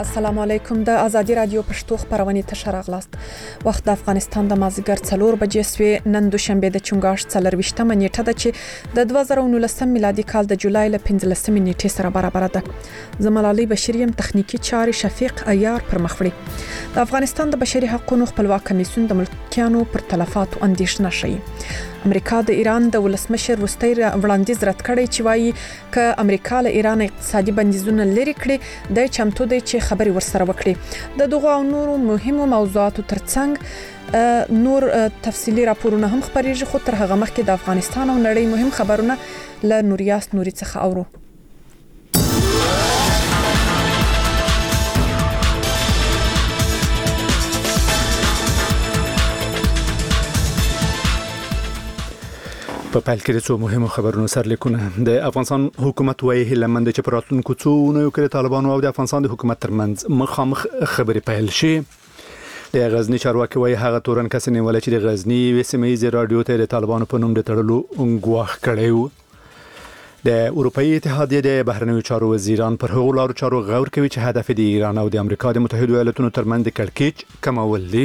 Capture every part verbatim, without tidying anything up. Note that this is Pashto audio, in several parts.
السلام علیکم. د ازادي رادیو پښتو خبرونه ته راغلاست. وخت د افغانستان د مازیګر څلور بجې سوی. نن دوشنبه د چنګاښ څلرويشتمه نیټه ده چې د دوه زره نولسم میلادي کال د جولای ل پنځلسمې نیټې سره برابر ده. زملالي بشریم تخنیکی چاري شفیق ایار پر مخ وړي. د افغانستان د بشري حقوقو خپلواک کمیسیون د ملکیانو پر تلفاتو اندیشنه شي. امریکا د ایران د ولسمشر وروستي وړاندیز رد کړی چې وایي ک امریکا له ایران اقتصادي بندیزونه لري کړي د چمتو دی چې خبري ورسره وکړي. د دغه او نورو مهمو موضوعاتو ترڅنګ نور تفصيلي راپورونه هم خبريږي، خو تر هغه مخکې د افغانستان او نړۍ مهم خبرونه له نوریاس نوري څخه اورو. په پیل کې د څو مهمو خبرونو سرلیکونه. د افغانستان حکومت وايي هلمند چې پر راتلونکو څو نو کې طالبانو او د افغانستان د حکومت ترمنځ مخامخ خبرې پیل شي. د غزنی چارواکي وايي هغه تورن کس نیول چې د غزنی وسیمې رادیو ته د طالبانو په نوم د تړلو انګواخ کړیو. د اروپאי اتحادیه د بهرنیو چارو وزیران پر هغو لارو چارو غور کوي چې هدف د ایران او د امریکا د متحده ایالاتونو ترمنځ د کړکېچ کمول دي.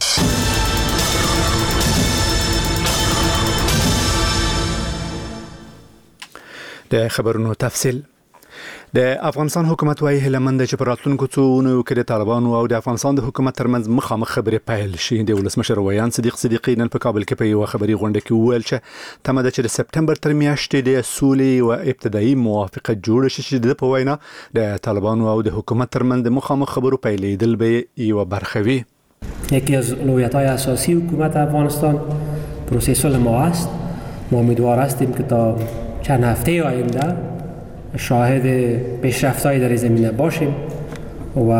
د خبرونو تفصیل. د افغانستان حکومت وايي هلمند چې پر راتلونکو څو نو کې د طالبانو او د افغانستان د حکومت ترمنځ مخامخ خبرې پیل شي. د ولسمشر ویان صدیق صدیقی نن په کابل کې په یو خبري غونډه کې وویل چې تمه ده چې د سپتمبر تر میاشتې د سولې او ابتدایي موافقه جوړ شي چې د په وینا د طالبانو او د حکومت ترمنځ مخامخ خبرو پیلېدل به یو برخه وي. یکی از اولویت‌های اساسی حکومت افغانستان پروسه صلح ما است. ما امیدوار هستیم که تا چند هفته آینده شاهد پیشرفت‌هایی در زمینه باشیم و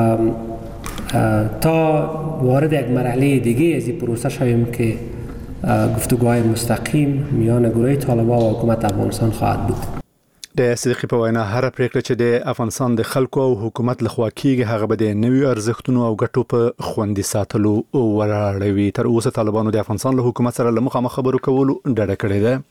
تا وارد یک مرحله دیگه از این پروسه شویم که گفتگوهای مستقیم میان گروه طالبان و حکومت افغانستان خواهد بود. د صدیقی په وینا هر پریکړه چې د افغانستان د خلکو او حکومت لخوا کیږي هغه به د نوي ارزښتونو او ګټو په خوندي ساتلو ولاړوي. تر اوسه طالبانو د افغانستان له حکومت سره مخامخ خبرو کولو ډډه کړې ده.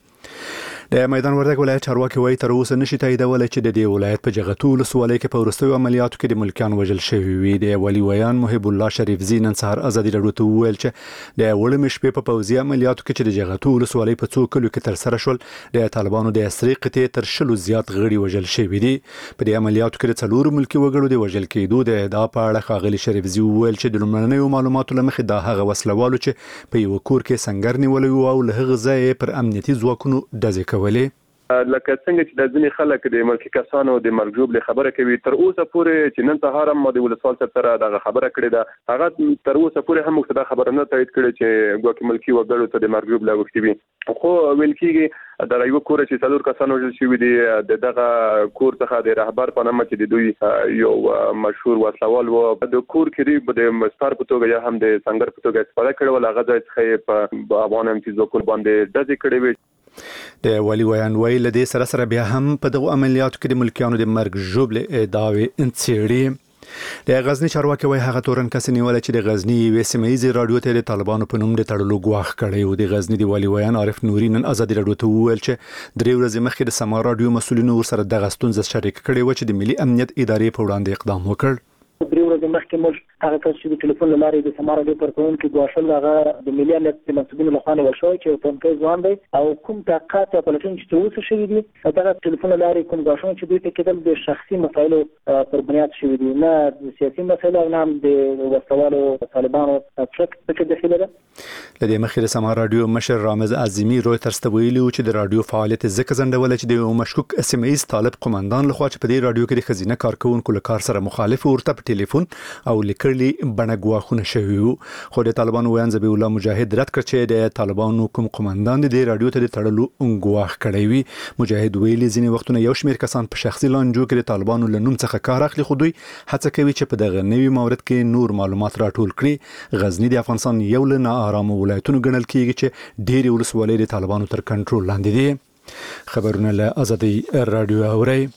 د میدان وردګ ولایت چارواکي وایي تر اوسه نشي تاییدولی چې د دې ولایت په جغتو ولسوالۍ کې په وروستیو عملیاتو کې د ملکیان وژل شوي وي. د ولي ویان محب الله شریفزي نن سهار ازادي راډیو ته وویل چې د وړمې شپې په پوځي عملیاتو کې چې د جغتو ولسوالۍ په څو کلو کې ترسره شول د طالبانو د عصري قطعې تر شلو زیات غړي وژل شوي دي. په دې عملیاتو کې د څلورو ملکي وګړو د وژل کېدو د ادعا په اړه ښاغلي شریفزي وویل چې د لومړنیو معلوماتو له مخې دا هغه وسلوالو چې په یو کور کې سنگر نیولی وو او له هغه ځایه پر امنیتي ځواکونو ډزې کولې. لکه څنګه چې د ځینې خلک د ملکي کسانو د مرګ ژوبلې خبره کوي، تر اوسه پورې چې نن سهار هم د ولسوال سره دغه خبره کړې ده، هغه تر اوسه پورې هم موږ دا خبره نه تایید کړې چې ګواکې ملکي وګړو ته د مرګ ژوبله اوښتې وي. خو ویل کېږي د یو کور چې څلور کسان وژل شوي دي د دغه کور څخه د رهبر په نامه چې د دوی یو مشهور وسلوال و د کور کې د مستر په توګه یا هم د سنگر په توګه استفاده کړې، هغه ځای څخه په افغان امتیاز وکول باندې ډزې کړې وي. د ولي ویان ویل د سره سره بیا هم په دغه عملیاتو کې د ملکیانو د مرګ ژوبلې ادعاوې انڅېړي. د غزنی چارواکي وایي هغه تورن کس نیول چې د غزنی وسیمې رادیو ته د طالبانو په نوم د تړلو ګواښ کړی و. د غزنی د ولي ویان عارف نوري نن ازادي راډیو ته وویل چې درې ورځې مخکې د سما رادیو مسولینو ورسره دغه ستونزه شریک کړې و چې د ملي امنیت ادارې په وړاندې اقدام وکړ. درې ورځې مخکې موږ هغه کس چې د ټلیفون له لارې د سما رادیو کارکوونکي ګواښل هغه د ملي امنیت د مسؤلینو لخوا نیول شوی چې یو تنکي ځوان دی او کوم تحقیقات یا پلټنې چې تر اوسه شوي دي دغه ټلیفون له لارې کوم ګواښونه چې دوی ته کېدل د شخصي مسایلو پر بنیاد شوي دي، نه د سیاسي مسایلو او نه هم د وسلوالو طالبانو څخه پکې دخیله ده. له دې مخکې د سما رادیو مشر رامز اعظمي رویترز ته ویلي و چې د رادیو فعالیت ځکه ځنډوله چې د یو مشکوک سیمه ایز طالب قومندان لخوا چې په دې رادیو کې د ښځینه کارکوونکو له کار سره مخالف ورته په ټلیفون او لیکلي بڼه ګواښونه شوي وو. خو د طالبانو ویان ذبیح الله مجاهد رد کړ چې د طالبانو کوم قومندان د رادیو ته د تړلو ګواښ کړی وي. مجاهد ویلي ځینې وختونه یو شمېر کسان په شخصي لانجو کې د طالبانو له نوم څخه کار اخلي، خو دوی هڅه کوي چې په دغه نوي مورد کې نور معلومات راټول کړي. غزنی د افغانستان یو له ناارامو ولایتونو ګڼل کېږي چې ډېرې ولسوالۍ د طالبانو تر کنټرول لاندې دي. خبرونه له ازادي راډیو اورئ.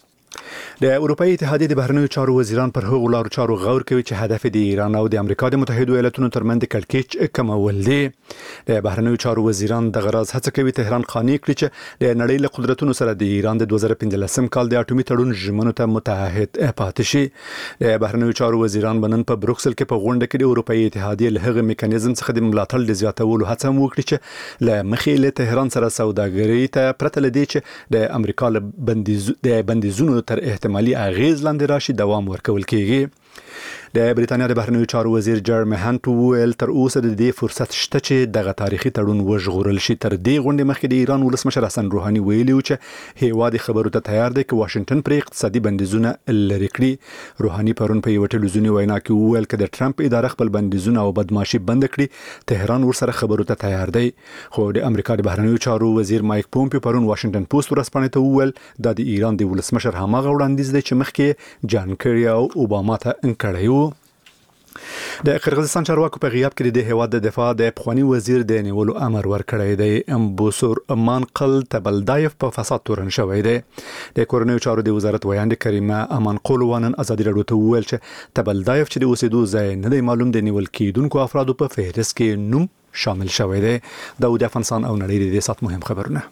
د اروپאי اتحادیې د بهرنیو چارو وزیران پر هغو لارو چارو غور کوي چې هدف د ایران او د امریکا د متحده ایالاتونو ترمنځ د کړکېچ کمول دي. د بهرنیو چارو وزیران د غرض هڅه کوي تهران قانع کړي چې د نړۍ له قدرتونو سره د ایران د دوه زره پنځلسم کال د اټومي تړون ژمنو ته متحد پاتې شي. د بهرنیو چارو وزیران بنن په بروکسل کې په غونډه کې د اروپאי اتحادیې له هغه میکانیزم څخه د ملاتړ د زیاتولو هڅه وکړي چې له مخې له تهران سره سوداګرۍ ته پرته لدی چې د امریکا له بندیز د بندیزونو تر احتمالي اغیز لاندې راشي دوام ورکول کیږي. د بریتانیا د بهرنیو چارو وزیر جرمی هانت ویل تر اوسه د دې فرصت شته چې دغه تاریخي تړون وژغورل شي. تر دې غونډې مخکې د ایران ولسمشر حسن روحاني ویلي و چې هیواد خبرو ته تیار دی چې واشنگټن پر اقتصادي بندیزونه لري کړي. روحاني پرون په یو ټلویزیوني وینا کې ویل چې د ټرمپ اداره خپل بندیزونه او بدمعشي بند کړي تهران ورسره خبرو ته تیار دی. خو د امریکا د بهرنیو چارو وزیر مایک پومپیو پرون واشنگټن پوسټ ورسپانې ته ویل دا د ایران د ولسمشر هماغه وړاندیز دی چې مخکې جان کری او اوباما ته انکړی و. د قرغیزستان چارواکو په غیاب کې د هیواد د دفاع د پخوانی وزیر د نیولو امر ورکړی دی. امبوسور مانقل تبلدایف په فساد تورن شوی دی. د کورنیو چارو د وزارت ویاند کریمه امانقل وانن ازادي راډیو ته وویل چې تبلدایف چې د اوسېدو ځای نه دی معلوم د نیول کېدونکو افرادو په فهرست کې نوم شامل شوی دی. داود افغانستان او نړۍ د سات مهم خبرونه.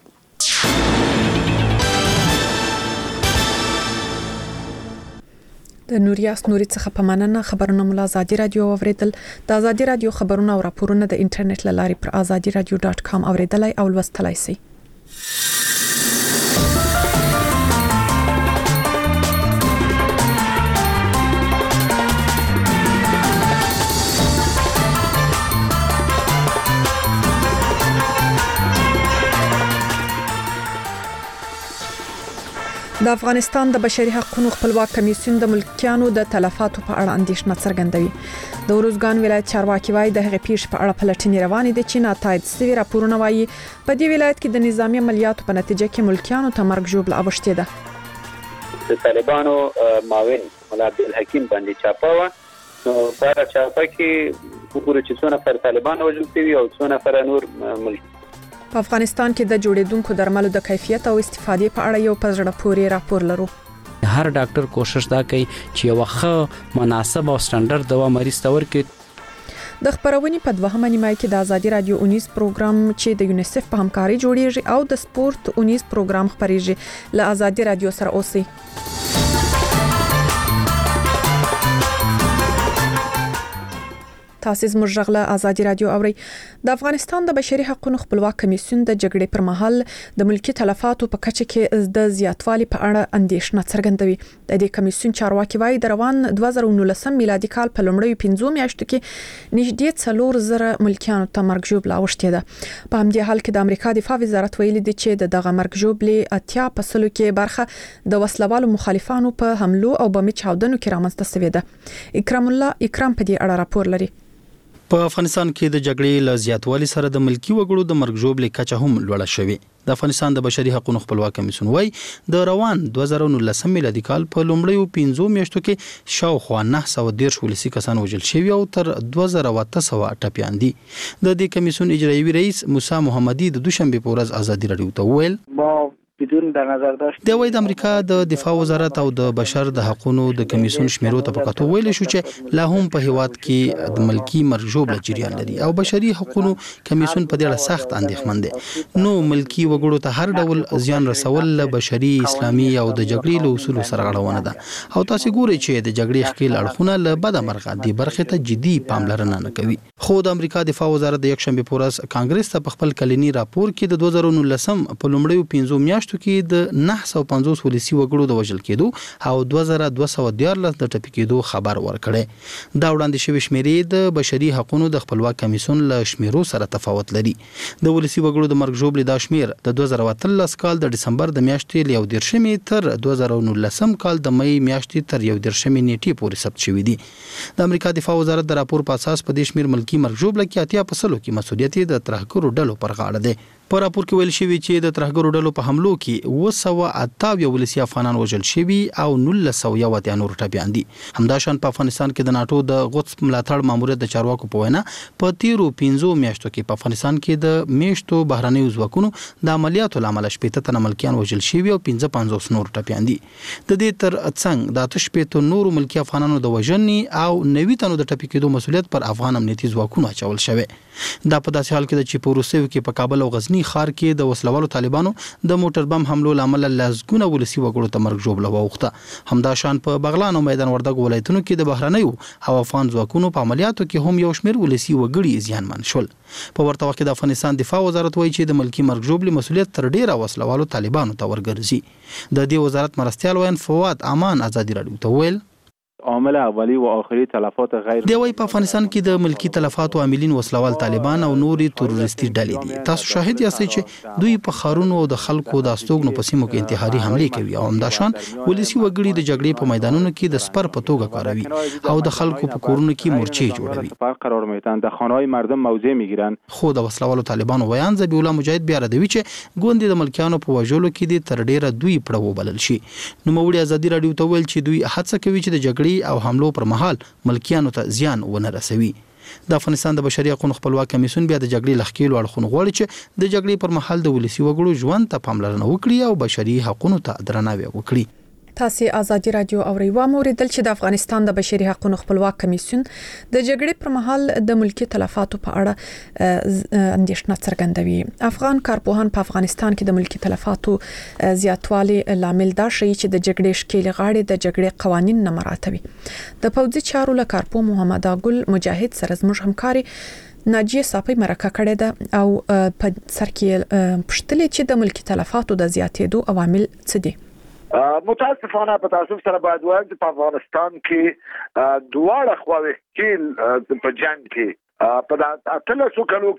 د نوریاس نوري څخه په مننه خبرونه مول ازادي رادیو اوریدل. د ازادي رادیو خبرونه او راپورونه د انټرنیټ لاري پر ازادي رادیو ډاټ کام اوریدلای او لوستلای شئ. د افغانستان د بشري حقوقو خپلواک کمیسیون د ملکیانو د تلفاتو په اړه اندېښنه څرګندوي. د اروزګان ولایت چارواکي وايي د هغې پیښې په اړه پلټنې روانې دي چې ناتایید شوي راپورونه وايي په دې ولایت کې د نظامی عملیاتو په نتیجه کې ملکیانو ته مرګ ژوبله اوښتې ده. د طالبانو معاون مولا عبدالحکیم باندې چاپه وه. نو په چاپه کې وګورو چې څو نفر طالبان وژل شوي او څو نفر نور ملک. په افغانستان کې د جوړېدونکو درملو د کیفیت او استفادې په اړه یو په زړه پورې راپور لرو. هر ډاکټر کوشش دا کوي چې یو ښه مناسب او سټانډرډ دوا مریض ته ورکړي. د خبرونې په دوهمه نیمه کې د ازادي رادیو اونیز پروګرام چې د یونیسف په همکاري جوړیږي او د سپورت اونیز پروګرام خبريږي له ازادي رادیو سره اوسئ. تاسو زموږ غږ ازادي رادیو اورئ. د افغانستان د بشري حقوقو خپلواک کمیسیون د جګړې پر مهال د ملکی تلفاتو په کچه کې د زیاتوالي په اړه اندېښنه څرګندوي. د دې کمیسیون چارواکي وايي د روان دوه زره نولسم میلادي کال په لومړیو پنځو میاشتو کې نږدې څلور زره ملکیانو ته مرګ ژوبله اوښتې ده. په همدې حال کې د امریکا دفاع وزارت ویلي دی چې د دغه مرګ ژوبلې اتیا په سلو کې برخه د وسلوالو مخالفانو په حملو او بمي چاودنو کې رامنځته شوې ده. اکرام الله اکرام په دې اړه راپور لري. په افغانستان کې د جګړې له زیاتوالي سره د ملکی وګړو د مرګ ژوبلې کچه هم لوړه شوې. د افغانستان د بشري حقوقو خپلواک کمیسیون وايي د روان دوه زره نولسم میلادي کال په لومړیو پنځو میاشتو کې شاوخوا نه سوه دېرش ولسي کسان وژل شوي او تر دوه زره اته سوه ټپیان دي. د دې کمیسیون اجرایوي رئیس موسی محمدي د دوشنبه په ورځ ازادي رادیو ته وویل بدون در نظر داشت د وای د امریکا د دفاع وزارت او د بشر د حقوقو د کمیسیون شمیرو ته پکاتو ویل شو چې لا هم په هیواد کې د ملکی مرګ ژوبله جریان لري او بشري حقوقو کمیسیون په دې اړه سخت اندېښمن دي. نو ملکی وګړو ته هر ډول زیان رسول له بشري اسلامي او د جګړې له اصولو سره غړونه ده او تاسو ګورئ چې د جګړې ښکیل اړخونه له بده مرغه د برخه ته جدي پاملرنه نه کوي. خو د امریکا دفاع وزارت د یکشنبه په ورځ کانګرس ته په خپل کلینی راپور کې د دوه زره نولسم په لومړیو پنځو میاشتو کې د نه سوه پنځوس ولسي وګړو د وژل کېدو او دوه زره دوه سوه دیارلس د ټپي کېدو خبر ورکړی. دا وړاندې شوی شمیرې د بشري حقوقو د خپلواک کمیسیون له شمیرو سره تفاوت لري. د ولسي وګړو د مرګ ژوبلې دا شمیر د دوه زره اتلس کال د دسمبر د میاشتې له یو دېرشمې تر دوه زره نولسم کال د مې میاشتې تر یو دېرشمې نیټې پورې ثبت شوی دی. د امریکا دفاع وزارت د راپور په اساس په دې شمیر ملکی مرګ ژوبله کې اتیا په سلو کې مسؤلیت د ترهګرو ډلو پر غاړه دی. په راپور کې ویل شوی چې د ترهګرو ډلو په حملو کې اوه سوه اته اویا ولسي افغانان وژل شوي او نولس سوه یو اتیا نور ټپیان دي. همداشان په افغانستان کې د ناتو د قدس ملاتړ ماموریت د چارواکو په وینا په تیرو پنځو میاشتو کې په افغانستان کې د میشتو بهرنیو ځواکونو د عملیاتو لامل شپږ تنه ملکیان وژل شوي او پنځه پنځوس نور ټپیان دي. د دې تر څنګ د اته شپږ نور ملکی افغانانو د وژنې او نوي تنو د ټپي کېدو مسولیت پر افغان امنیتي ځواکونو اچول شوی. دا په داسې حال کې د چې په روسیو کې په کابل او غزنی ښار کې د وسلوالو طالبانو د موټر بم حملو لامل لزګونه ولسی وګړو ته مرګ ژوبله واوښته. همداشان په بغلان او میدان وردګ ولایتونو کې د بهرنیو او افغان ځواکونو په عملیاتو کې هم یو شمېر ولسی وګړي زیانمن شول. په ورته وخت کې د افغانستان دفاع وزارت وایي چې د ملکی مرګ ژوبلې مسولیت تر ډیره وسلوالو طالبانو ته ورګرځي. د دې وزارت مرستیال وین فواد امان ازادي راډیو ته ویل عامل اولی و آخری تلفات غیر دی وای په افغانستان کې د ملکی تلفات او عاملین وسلوال طالبان او نوري تروریستي ډلې دي. تاسو شاهد یاستئ چې دوی په خارونو او د خلکو د استوګنو په سیمو کې انتحاري حمله کوي او همداشان ولسی وګړي د جګړې په میدانونو کې د سپر په توګه کاروي او د خلکو په کورونو کې مورچې جوړوي قرار میتن در خانه‌های مردم موضع میگیرن. خو د وسلوالو طالبانو ویان ذبیح الله مجاهد بیا ردوي چې ګوندې د ملکیانو په وژلو کې د تر ډیره دوی پړو بلل شي. نو موړي ازادي راډیو ته ویل چې دوی هڅه کوي چې د جګړې او حملو پر مهال ملکیانو ته زیان ونه رسوي. د افغانستان د بشري حقوقو خپلواک کمیسیون بیا د جګړې لخکېلو اړخونو غواړي چې د جګړې پر مهال د ولسی وګړو ژوند ته پاملرنه وکړي او بشري حقوقو ته درناوی وکړي. تاسو ازادي رادیو اوریوا موریدل چې د افغانستان د بشري حقوقو خپلواک کمیسیون د جګړې پر مهال د ملکی تلفاتو په اړه اندېښنه څرګندوي. افغان کارپوهان په افغانستان کې د ملکی تلفاتو زیاتوالي لامل دا شي چې د جګړې شکیل غاړي د جګړې قوانين نه مراعاتوي. د پوځي چارو له کارپو محمد اګل مجاهد سره زموږ همکاري ناجیه صافی مرکه کړې ده او په سر کې پښتلې چې د ملکی تلفاتو د زیاتېدو عوامل څه دي. متاسفانه په تاسف سره باید وایي په افغانستان کې دواړه خواوې کې په جنگ کې په اتلسو کلو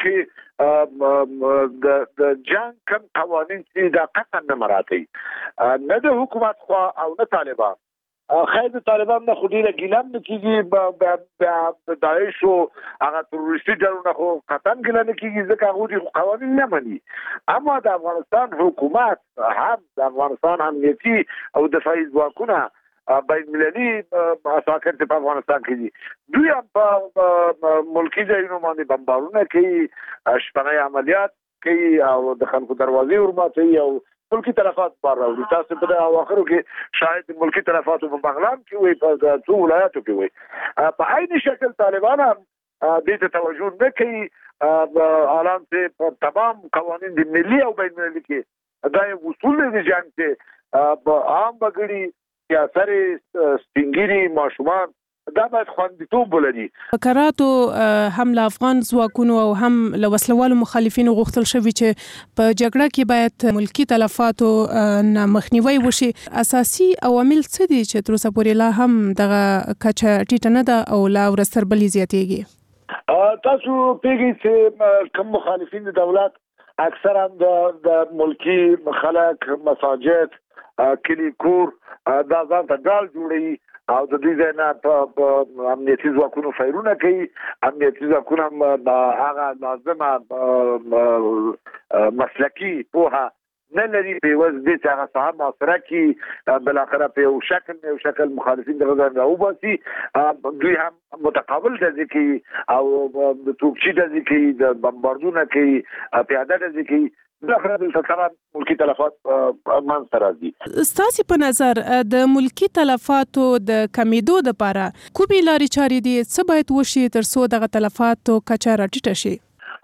کې د جنگ کم قوانين چې د قطعا نه مراعاتي نه د حکومت خوا او نه طالبان. خیر طالبان نه خودی له ګیلم نه کیږي د داعش او هغه تروریستي ډلونه خو قطعا ګیلم نه کیږي ځکه هغه د قوانين نه مني. اما د افغانستان حکومت هم د افغانستان امنیتي او دفاعي ځواکونه بین المللي اساکر په افغانستان کې دي. دوی هم په ملکی ځایونو باندې بمبارونه کوي، شپنه عملیات کوي او د خلکو دروازې ورماتوي او ملکی تلفات بار راوړي. تاسو په اواخرو کې شاید ملکی تلفات په بغلان کې وي، په ټول ولایتو کې وي. په عین شکل طالبان هم دې ته توجه نه کوي. اعلان ته په تمام قوانين د ملي او بین المللي کې دا یو اصول دي چې په عام بغړي یا سره سپینګيري ماشومان دا باید خوندیتوب ولري. فقراتو هم له افغان ځواکونو او هم له وسلوالو مخالفینو غوښتل شوی چې په جګړه کې باید ملکی تلفاتو نه مخنیوي وشي. اساسي عوامل څه دي چې تر اوسه پورې لا هم دغه کچه ټیټه نه ده او لا ورستربلي زیاتېږي؟ تاسو پیږئ چې کوم مخالفین د دولت اکثرا د ملکی خلک مساجد کلی کور دا ځان ته ډال جوړي او د دې نه په امنیتي ځواکونو فایرونه کوي. امنیتي ځواکونه هغه لازمه مسلکی پوها نه لري په وځ دي چې هغه صاحب معاصره کې بل اخره په یو شکل یو شکل مخالفین دغه راوباسي. دوی هم متقابل د ځکه او د توپچي د ځکه د بمباردونه کوي، پیاده د ځکه دغه د ستران ملکی تلفات مان سره دي. ستاسو په نظر د ملکی تلفاتو د کمیدو لپاره کومې لارې چارې دي څه باید وشي تر څو دغه تلفاتو کچه راټیټه شي؟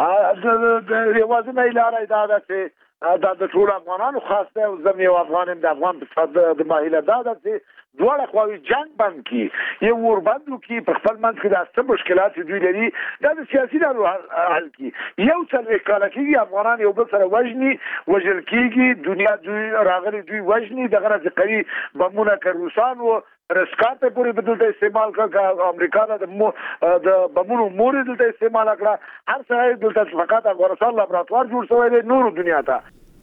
د یوازینۍ لارې دا ده چې دا د ټول افغانانو خاص دی او زموږ یو افغان د افغان په د ماهیله دا ده چې دواړه خواوې جنگ بند کی یو ور بندو کی په خپل منځ کې د څه مشکلات دوی لري دا د سیاسي ډول حل کی. یو څلوي کال کې افغانان یو بل سره وژني وژل کیږي، دنیا دوی راغلي دوی وژني دغه راځي کوي بمونه کروسان او رسکاته پوری بدلته استعمال کړه. امریکا د بمونو مور دلته استعمال کړه. هر څه دلته فقط افغانستان لابراتوار جوړ شوی دی نور دنیا ته.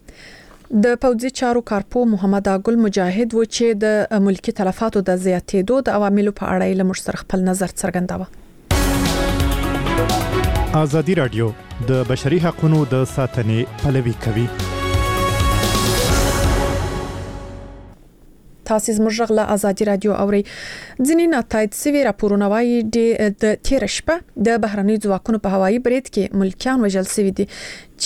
د پوځي چارو کارپو محمد اګل مجاهد و چې د ملکی تلفاتو د زیاتېدو د عواملو په اړه له مشترک خپل نظر څرګنداوه. ازادي رادیو د بشري حقوقو د ساتنې پلوي کوي. تاسو زموږ غلا ازادي رادیو اوري. ځینې ناتایید سوي راپورونه وايي د تیر شپه د بهرني ځواکونو په هوایي برید کې ملکیان وژل شوي دي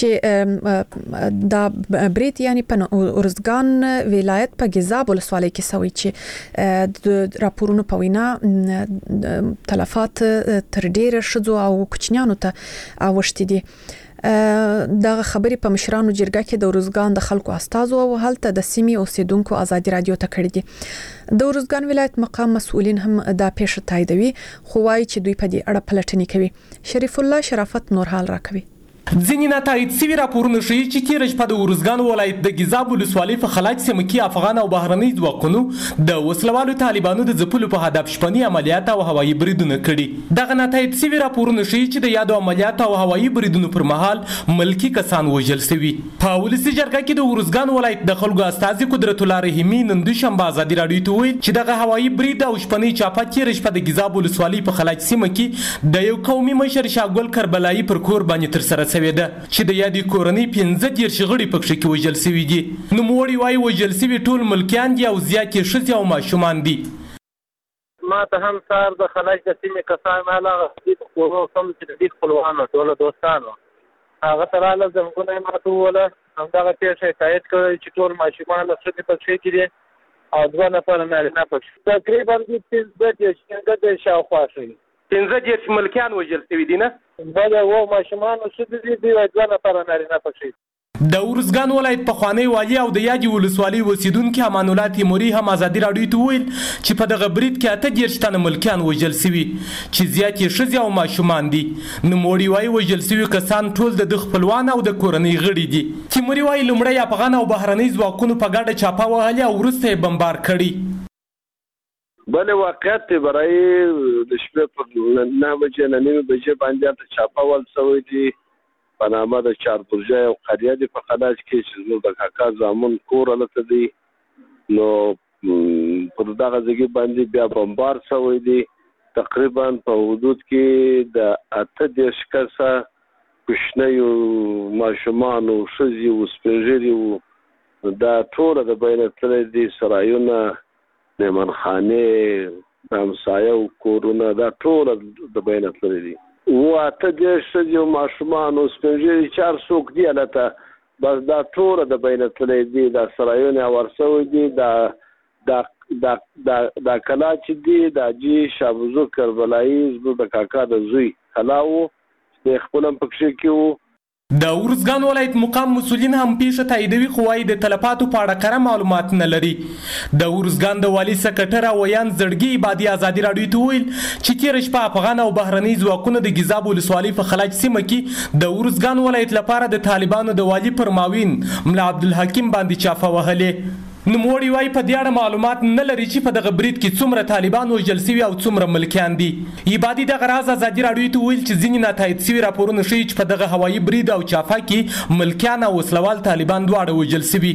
چې د برید یعنی په اورزګان ولایت په ګیزاب ولسوالۍ کې سوي چې د راپورونو په وینا تلفات تر ډیره شذو او کوچنیانو ته اوښتي دي. دغه خبرې په مشرانو جرګه کې د اورزګان د خلکو استازو او هلته د سیمې اوسیدونکو ازادي رادیو ته کړې دي. د اورزګان ولایت مقام مسؤلین هم دا پیښه تاییدوي خو وايي چې دوی په دې اړه پلټنې کوي. شریف الله شرافت نور حال راکوي. ځینې ناتایید سوي راپورونه ښیي چې تېره شپه د اورزګان ولایت د ګیزاب ولسوالۍ په خلاج سیمه کې افغان او بهرني ځواکونو د وسلوالو طالبانو د ځپلو په هدف شپني عملیات او هوایي بریدونه کړي. دغه ناتایید سوي راپورونه ښیي چې د یادو عملیاتو او هوایي بریدونو پر مهال ملکي کسان وژل شوي. په ولسي جرګه کې د اورزګان ولایت د خلکو استازي قدرت الله رحیمي نن دوشنبه ازادي رادیو ته ویل چې دغه هوایي برید او شپني چاپه تېره شپه د ګیزاب ولسوالۍ په خلاج سیمه کې د یو قومي مشر شاګل کربلایي پر کور باندې ترسره شوې ده چې د یادې کورنۍ پنځه دېرش غړي پکښې کې وژل شوي دي. نوموړي وایي وژل شوي ټول ملکیان دي او زیات یې ښځې او ماشومان دي. ما ته هم سهار د خلاج د سیمې کسان هغه کورو سم چې د دې خپلوانو ټولو دوستانو هغه ته راغله زنګونه یې ماته وویله. همدغه پیښه یې تایید کړی چې ټول ماشومان او ښځې پکښې کې دي او دوه نفره نارینه پکښې تقریبا پنځه دېرش شاوخوا ښیي. پنځه دېرش ملکیان وژل شوي دي نه؟ بله اووه ماشومان او ښځې دي دوی دوه نفره نارینه پکښې. د اورزګان ولایت پخوانی والي او د یادې ولسوالۍ اوسیدونکي امان الله تیموري هم ازادي راډیو ته وویل چې په دغه برید کې اته دېرش تنه ملکیان وژل شوي چې زیات یې ښځې او ماشومان دي. نوموړي وایي وژل شوي کسان ټول د ده خپلوان او د کورنۍ غړي دي. تیموري وایي لومړی افغان او بهرني ځواکونو په ګډه چاپه وهلې او وروسته یې بمبار کړي. بله واقعیت برای د شپې پر نه بجې نه نیمې بجې باندې ته چاپاول شوی دي په نامه د چارپورجا یو قریه دی په خلاج کې چې زموږ د کاکا زامن کور هلته دی. نو پر دغه ځای باندې بیا بمبار شوی دی. تقریبا په حدود کې د اته دېرش کسه کوچنیو ماشومانو ښځې وو سپین ږیري وو. دا ټوله د بینه تللی دي سرایونه مېمنخانې همسایه او کورونه دا ټوله د بینه تللي دي. اووه اته دېرش ښځې او ماشومان او سپین ږیري چې هر څوک دي هلته بس دا ټوله د بینه تللي دي. دا سرایونه هوار شوي دي. دا دا دا دا دا کلا چې دي د حاجي شابوزو کربلایي زموږ د کاکا د زوی کلا و چې خپل هم پکښې کې و. د اورزګان ولایت مقام مسؤلین هم پیښه تاییدوي خو وايي د تلفاتو په اړه کره معلومات نه لري. د اورزګان د والي سکرټر ویان زړګي عبادي ازادي راډیو ته ویل چې تېره شپه افغان او بهرني ځواکونه د ګیزاب ولسوالۍ په خلاج سیمه کې د اورزګان ولایت لپاره د طالبانو د والي پر معاون ملا عبدالحکیم باندې چافه وهلې. نوموړي وایي په دې اړه معلومات نه لري چې په دغه برید کې څومره طالبان وژل شوي او څومره ملکیان دي. عبادي دغه راز ازادي راډیو ته ویل چې ځینې ناتایید شوي راپورونه ښیي چې په دغه هوایي برید او چافه کې ملکیان او وسلوال طالبان دواړه وژل شوي.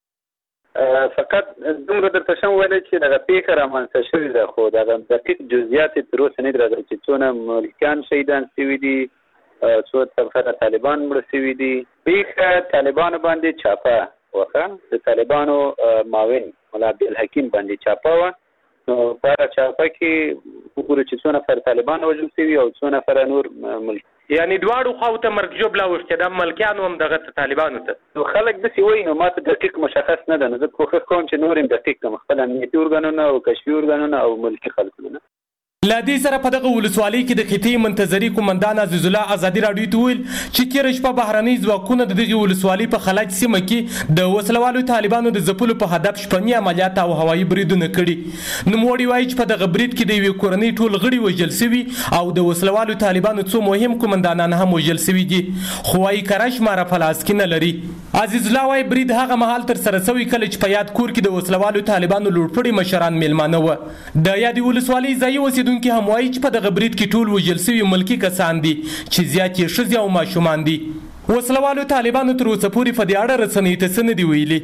فقط دومره درته شم ویلی چې دغه پیښه رامنځته شوې ده خو دغه دقیق جزئیات یې تر اوسه نه دي راغلي چې څونه ملکیان شهیدان شوي دي څو طبقه طالبان مړه شوي دي. پیښه طالبانو باندې چاپه وخه د طالبانو معاون ملا عبدالحکیم باندې چاپه وه. نو په هغه چاپه کې وګورو چې څو نفر طالبان وژل شوي او څو نفره نور ملک یعنې دواړو خواو ته مرګ ژوبله اوښتې ده ملکیانو هم دغه ته طالبانو ته. نو خلک داسې وایي نو ما ته دقیق مشخص نه ده. نو زه کوښښ کوم چې نور هم دقیق کړم خپل امنیتي ارګانونه او کشفي ارګانونه او ملکي خلکونه. له دې سره په دغه ولسوالۍ کې د خطې منتظري قومندان عزیز الله ازادي راډیو ته ویل چې تېره شپه بهرني ځواکونه د دغې ولسوالۍ په خلاج سیمه کې د وسلوالو طالبانو د ځپلو په هدف شپني عملیات او هوایي بریدونه کړي. نوموړي وایي چې په دغه برید کې د یوې کورنۍ ټول غړي وژل شوي او د وسلوالو طالبانو څو مهم قومندانان هم وژل شوي دي خو وایي کره شماره په لاس کې نه لري. عزیز الله وایي برید هغه مهال ترسره شوی کله چې په یاد کور کې د وسلوالو طالبانو لوړپوړي مشران میلمانه وه. د یادې ولسوالۍ ځایي اوسېدونکي هم وایي چې په دغه برید کې ټول وژل شوي ملکي کسان دي چې زیات یې ښځې او ماشومان دي. وسلوالو طالبانو تر اوسه پورې په دې اړه رسنیو ته څه نه دي ویلي.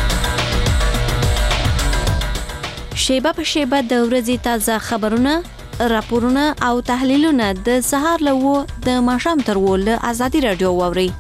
شیبه په شیبه د ورځې تازه خبرونه راپورونه او تحلیلونه د سهار له و د ماښام تر و له ازادي رادیو واورئ.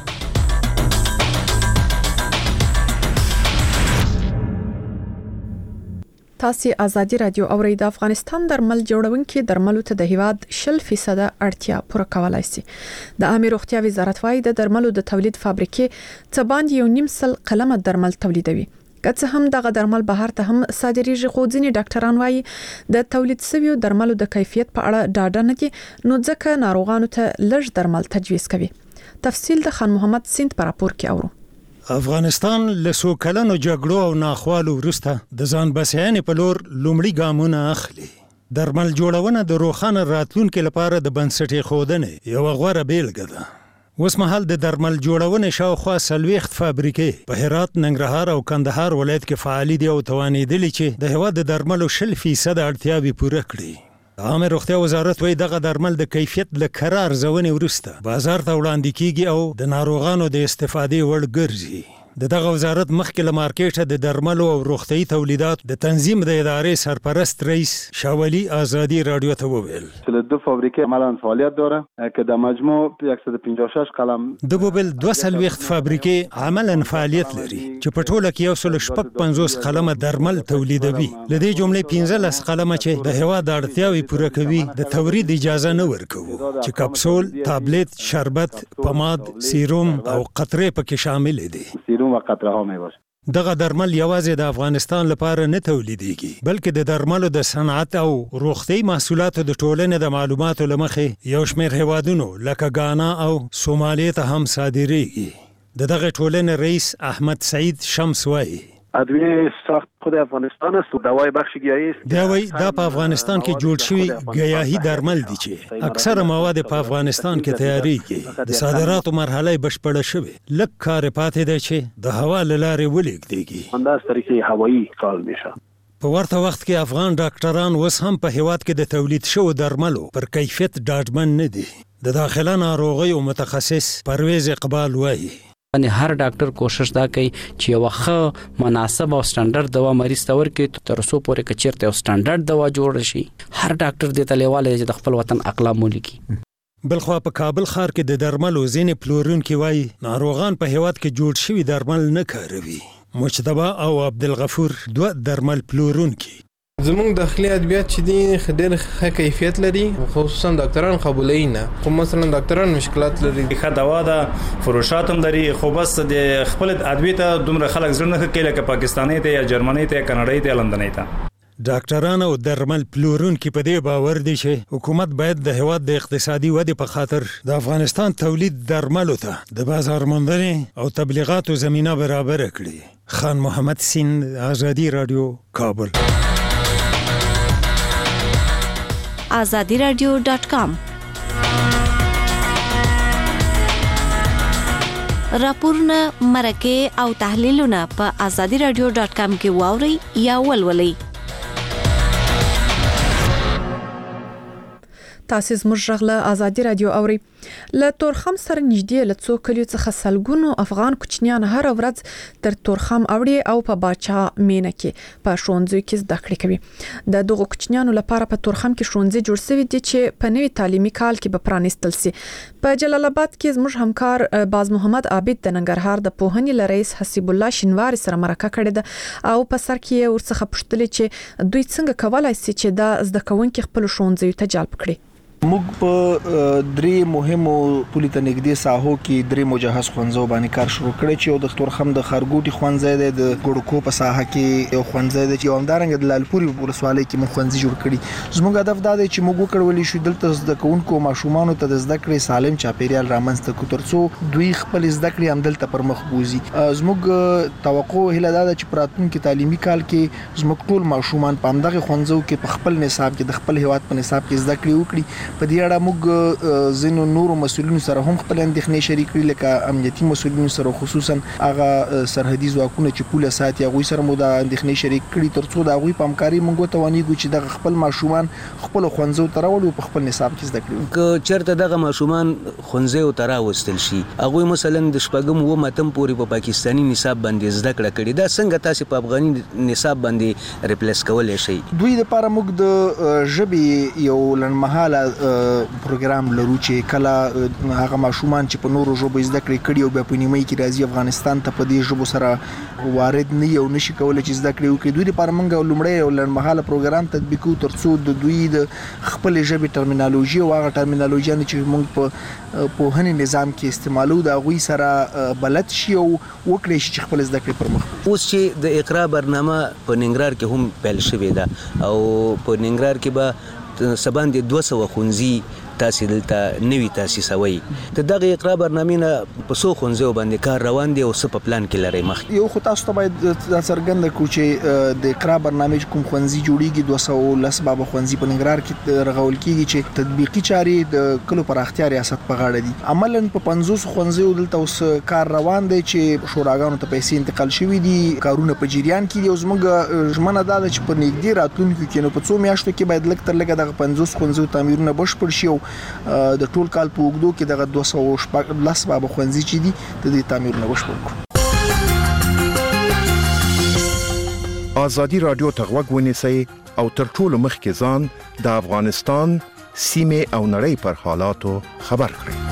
تاسو ازادي رادیو اورئ. د افغانستان درمل جوړونکي درملو ته د هیواد شل فیصد اړتیا پوره کولای شي. د عامه روغتیا وزارت وايي د درملو د تولید فابریکې څه باندې یو نیم سل قلمه درمل تولیدوي. که هم دغه درمل بهر ته هم صادریږي، خو ځینې ډاکټران وايي د تولید شویو درملو د کیفیت په اړه ډاډه نه دي، نو ځکه ناروغانو ته لږ درمل تجویز کوي. تفصیل د خان محمد سیند پر راپور کې اورو. افغانستان له څو کلونو جګړو او ناخوالو وروسته د ځان بسیاینې په لور لومړي ګامونه اخلي. درمل جوړونه د روښانه راتلونکي لپاره د بنسټ ایښودنې یوه غوره بیلګه ده. اوس مهال د درمل جوړونې شاوخوا څلوېښت فابریکې په هرات، ننګرهار او کندهار ولایت کې فعالې دي او توانېدلې چې د هېواد د درملو شل فیصد اړتیاوې پوره کړي. عامه روغتیا وزارت وايي دغه درمل د کیفیت له قرار ځونې وروسته بازار ته وړاندې کیږي او د ناروغانو د استفادې وړ ګرځي. د دغه وزارت مخکې له مارکیټه د درملو او روغتیايي تولیدات د تنظیم د ادارې سرپرست رئیس شاولي ازادي رادیو ته وویل چې له دو فابریکې عملاً فعالیت داره که د مجموع صد و پنځه و شش قلم د بوبل دوه څلوېښت فابریکې عملاً فعالیت لري چې په ټوله کې یو سل شپږ پنځوس قلمه درمل تولیدوي. له دې جملې پنځلس قلمه چې د هېواد اړتیاوې پوره کوي د تورید اجازه نه ورکوو، چې کپسول، تابلیت، شربت، پماد، سیروم او قطرې پکې شامل دي. و قطره ها می باشه. دغه درمل یوازې د افغانستان لپاره نه تولیدېږي، بلکې د درملو د صنعت او روغتي محصولاتو د ټولنې د معلوماتو له مخې یو شمېر هیوادونو لکه غانا او سومالیې ته هم صادریږي. د دغه ټولنې رئیس احمد سعید شمس وایي ادویه ساخت خود افغانستان است و دوای بخش گیاهی است. دا وایي دا په افغانستان کې جوړ شوي ګیاهي درمل دي چې اکثره مواد په افغانستان کې تیاریږي. د صادراتو مرحله بشپړه شوې، لږ کار پاتې دی چې د هوا له لارې ولېږدېږي. انداز طریقې هوایی کار میشه. په ورته وخت کې افغان ډاکټران اوس هم په هیواد کې د تولید شوو درملو پر کیفیت ډاډمن نه دي. د داخله ناروغیو متخصص پرویز اقبال وایي باندې هر ډاکټر کوشش دا کوي چې یو ښه مناسب او سټانډرډ دوا مریض ته ورکړي، تر څو پورې که چیرته یو سټانډرډ دوا جوړ شي. هر ډاکټر دې ته لیواله چې د خپل وطن اقلام ولیکي. بلخوا په کابل ښار کې د درملو ځینې پلورونکي وایي ناروغان په هیواد کې جوړ شوي درمل نه کاروي. مجتبی او عبدالغفور دوه درمل پلورونکي زمونږ داخلي ادویات چې دي ډېر ښه کیفیت لري، خصوصا ډاکټران قبولوي نه، خو مثلا ډاکټران مشکلات لري. ښه دوا ده، فروشات هم لري، خو بس د خپل ادویه ته دومره خلک زړه نه کوي لکه پاکستاني ته یا جرمني ته یا کاناډایي ته یا لندني ته. ډاکټران او درمل پلورونکي په دې باور دي چې حکومت باید د هېواد د اقتصادي ودې په خاطر د افغانستان تولید درملو ته د بازار موندنې او تبلیغاتو زمینه برابر کړي. خان محمد سیند، ازادي رادیو، کابل. azadi radio dot com راپورونه، مرکه او تحلیلونه په azadi radio dot com کې واورئ یا ولولئ. تاسو زموږ غږ ازادي رادیو اوري. له تورخم سره نږدې له څو کلیو څخه سلګونو افغان کوچنیان هر ورځ تر تورخم اوړي او په باچا مینه کې په ښوونځیو کې زده کړې کوي. د دغو کوچنیانو لپاره په تورخم کې ښوونځي جوړ شوي دي چې په نوي تعلیمي کال کې به پرانیستل شي. په جلال آباد کې زموږ همکار باز محمد عابد د ننګرهار د پوهنې رئیس حسیب الله شینواری سره مرکه کړې ده او په سر کې ورڅخه پوښتنه چې دوی څنګه کولای شي چې دا زده کوونکي خپل ښوونځیو ته جلب کړي. موږ په درې مهمو پولي ته نږدې ساحو کې درې مجهز ښوونځیو باندې کار شروع کړی چې یو د تورخم د خارګوټي ښوونځی دی، د ګړکو په ساحه کې یو ښوونځی دی چې یو همدارنګه د لالپورې په ولسوالۍ کې موږ ښوونځي جوړ کړي. زموږ هدف دا دی چې موږ وکړولی شو دلته زده کوونکو ماشومانو ته د زده کړې سالم چاپیریال رامنځته کړو تر څو دوی خپل زده کړې همدلته پر مخ بوځي. زموږ توقع هیله دا ده چې په راتلونکي تعلیمي کال کې زموږ ټول ماشومان په همدغه ښوونځیو کې په خپل نصاب کې د خپل هیواد په نصاب کې زده کړې وکړي. په دې اړه موږ زینو نورو مسولینو سره هم خپل اندېښنې شریکې لکه امنیتي مسولینو سره خصوصا هغه سرحدي ځواکونه چې پوله ساتي هغه سره مو د اندېښنې شریک کړي ترڅو د هغه په همکاري موږ توانیږو چې د خپل ماشومان خپل خوندزو تراول په خپل نصاب کې زده کړي. که چرته دغه ماشومان خوندزو تراوستل شي هغه مثلا د شپږم و ماتم پورې په پاکستاني نصاب باندې زده کړه کړي دا څنګه تاسو په افغاني نصاب باندې ریپلیس کولای شي؟ دوی لپاره موږ د ژبې یو لنډمهاله پروګرام لرو چې کله هغه ماشومان چې په نورو ژبو زده کړې کړي او په نیمه کې راځي افغانستان ته په دې ژبو سره وارد نه یو نشي کولای چې زده کړي وکړي. دوی لپاره موږ لومړی یو لنډمهاله پروګرام تطبیق کوو ترڅو د دوی د خپل ژبې ټرمینالوژي او هغه ټرمینالوژي چې موږ په پوهنې نظام کې استعمالو د هغوی سره بلد شي او وکړي چې خپل زده کړې پر مخ. اوس چې د اقرا برنامه په ننګرهار کې هم پیل شوې ده او په ننګرهار کې به سبان د دوه سوه ښوونځي تاسو دلته نوي تاسیس وي ته دغه اقرا برنامه نه په څو ښوونځیو باندې کار روان دی او څه په پلان کې لري مخ یو خو تاسو ته باید څرګنده کړو چې د اقرا برنامه کوم ښوونځي جوړیږي دوه سوه لس باب ښوونځي په ننګرهار کې رغول کیږي چې تطبیقي چارې د کلو پر اختیار ریاست په غاړه دي. عملاً په پنځوس ښوونځیو دلته اوس کار روان دی چې شوراګانو ته پیسې انتقال شوې دي کارونه په جریان کې دي او زموږ ژمنه ده چې په نږدې راتلونکو کې نو په څو میاشتو کې باید لږ تر لږه دغه پنځوس ښوونځیو تعمیرونه بشپړ شي او د ټول کال په اوږدو کې دغه دوه سوه لس باب ښوونځي چې دي د دې تعمیرونه بشپړ کړو. ازادي رادیو ته غوږ ونیسئ او تر ټولو مخکې ځان د افغانستان سیمې او نړۍ پر حالاتو خبر کړئ.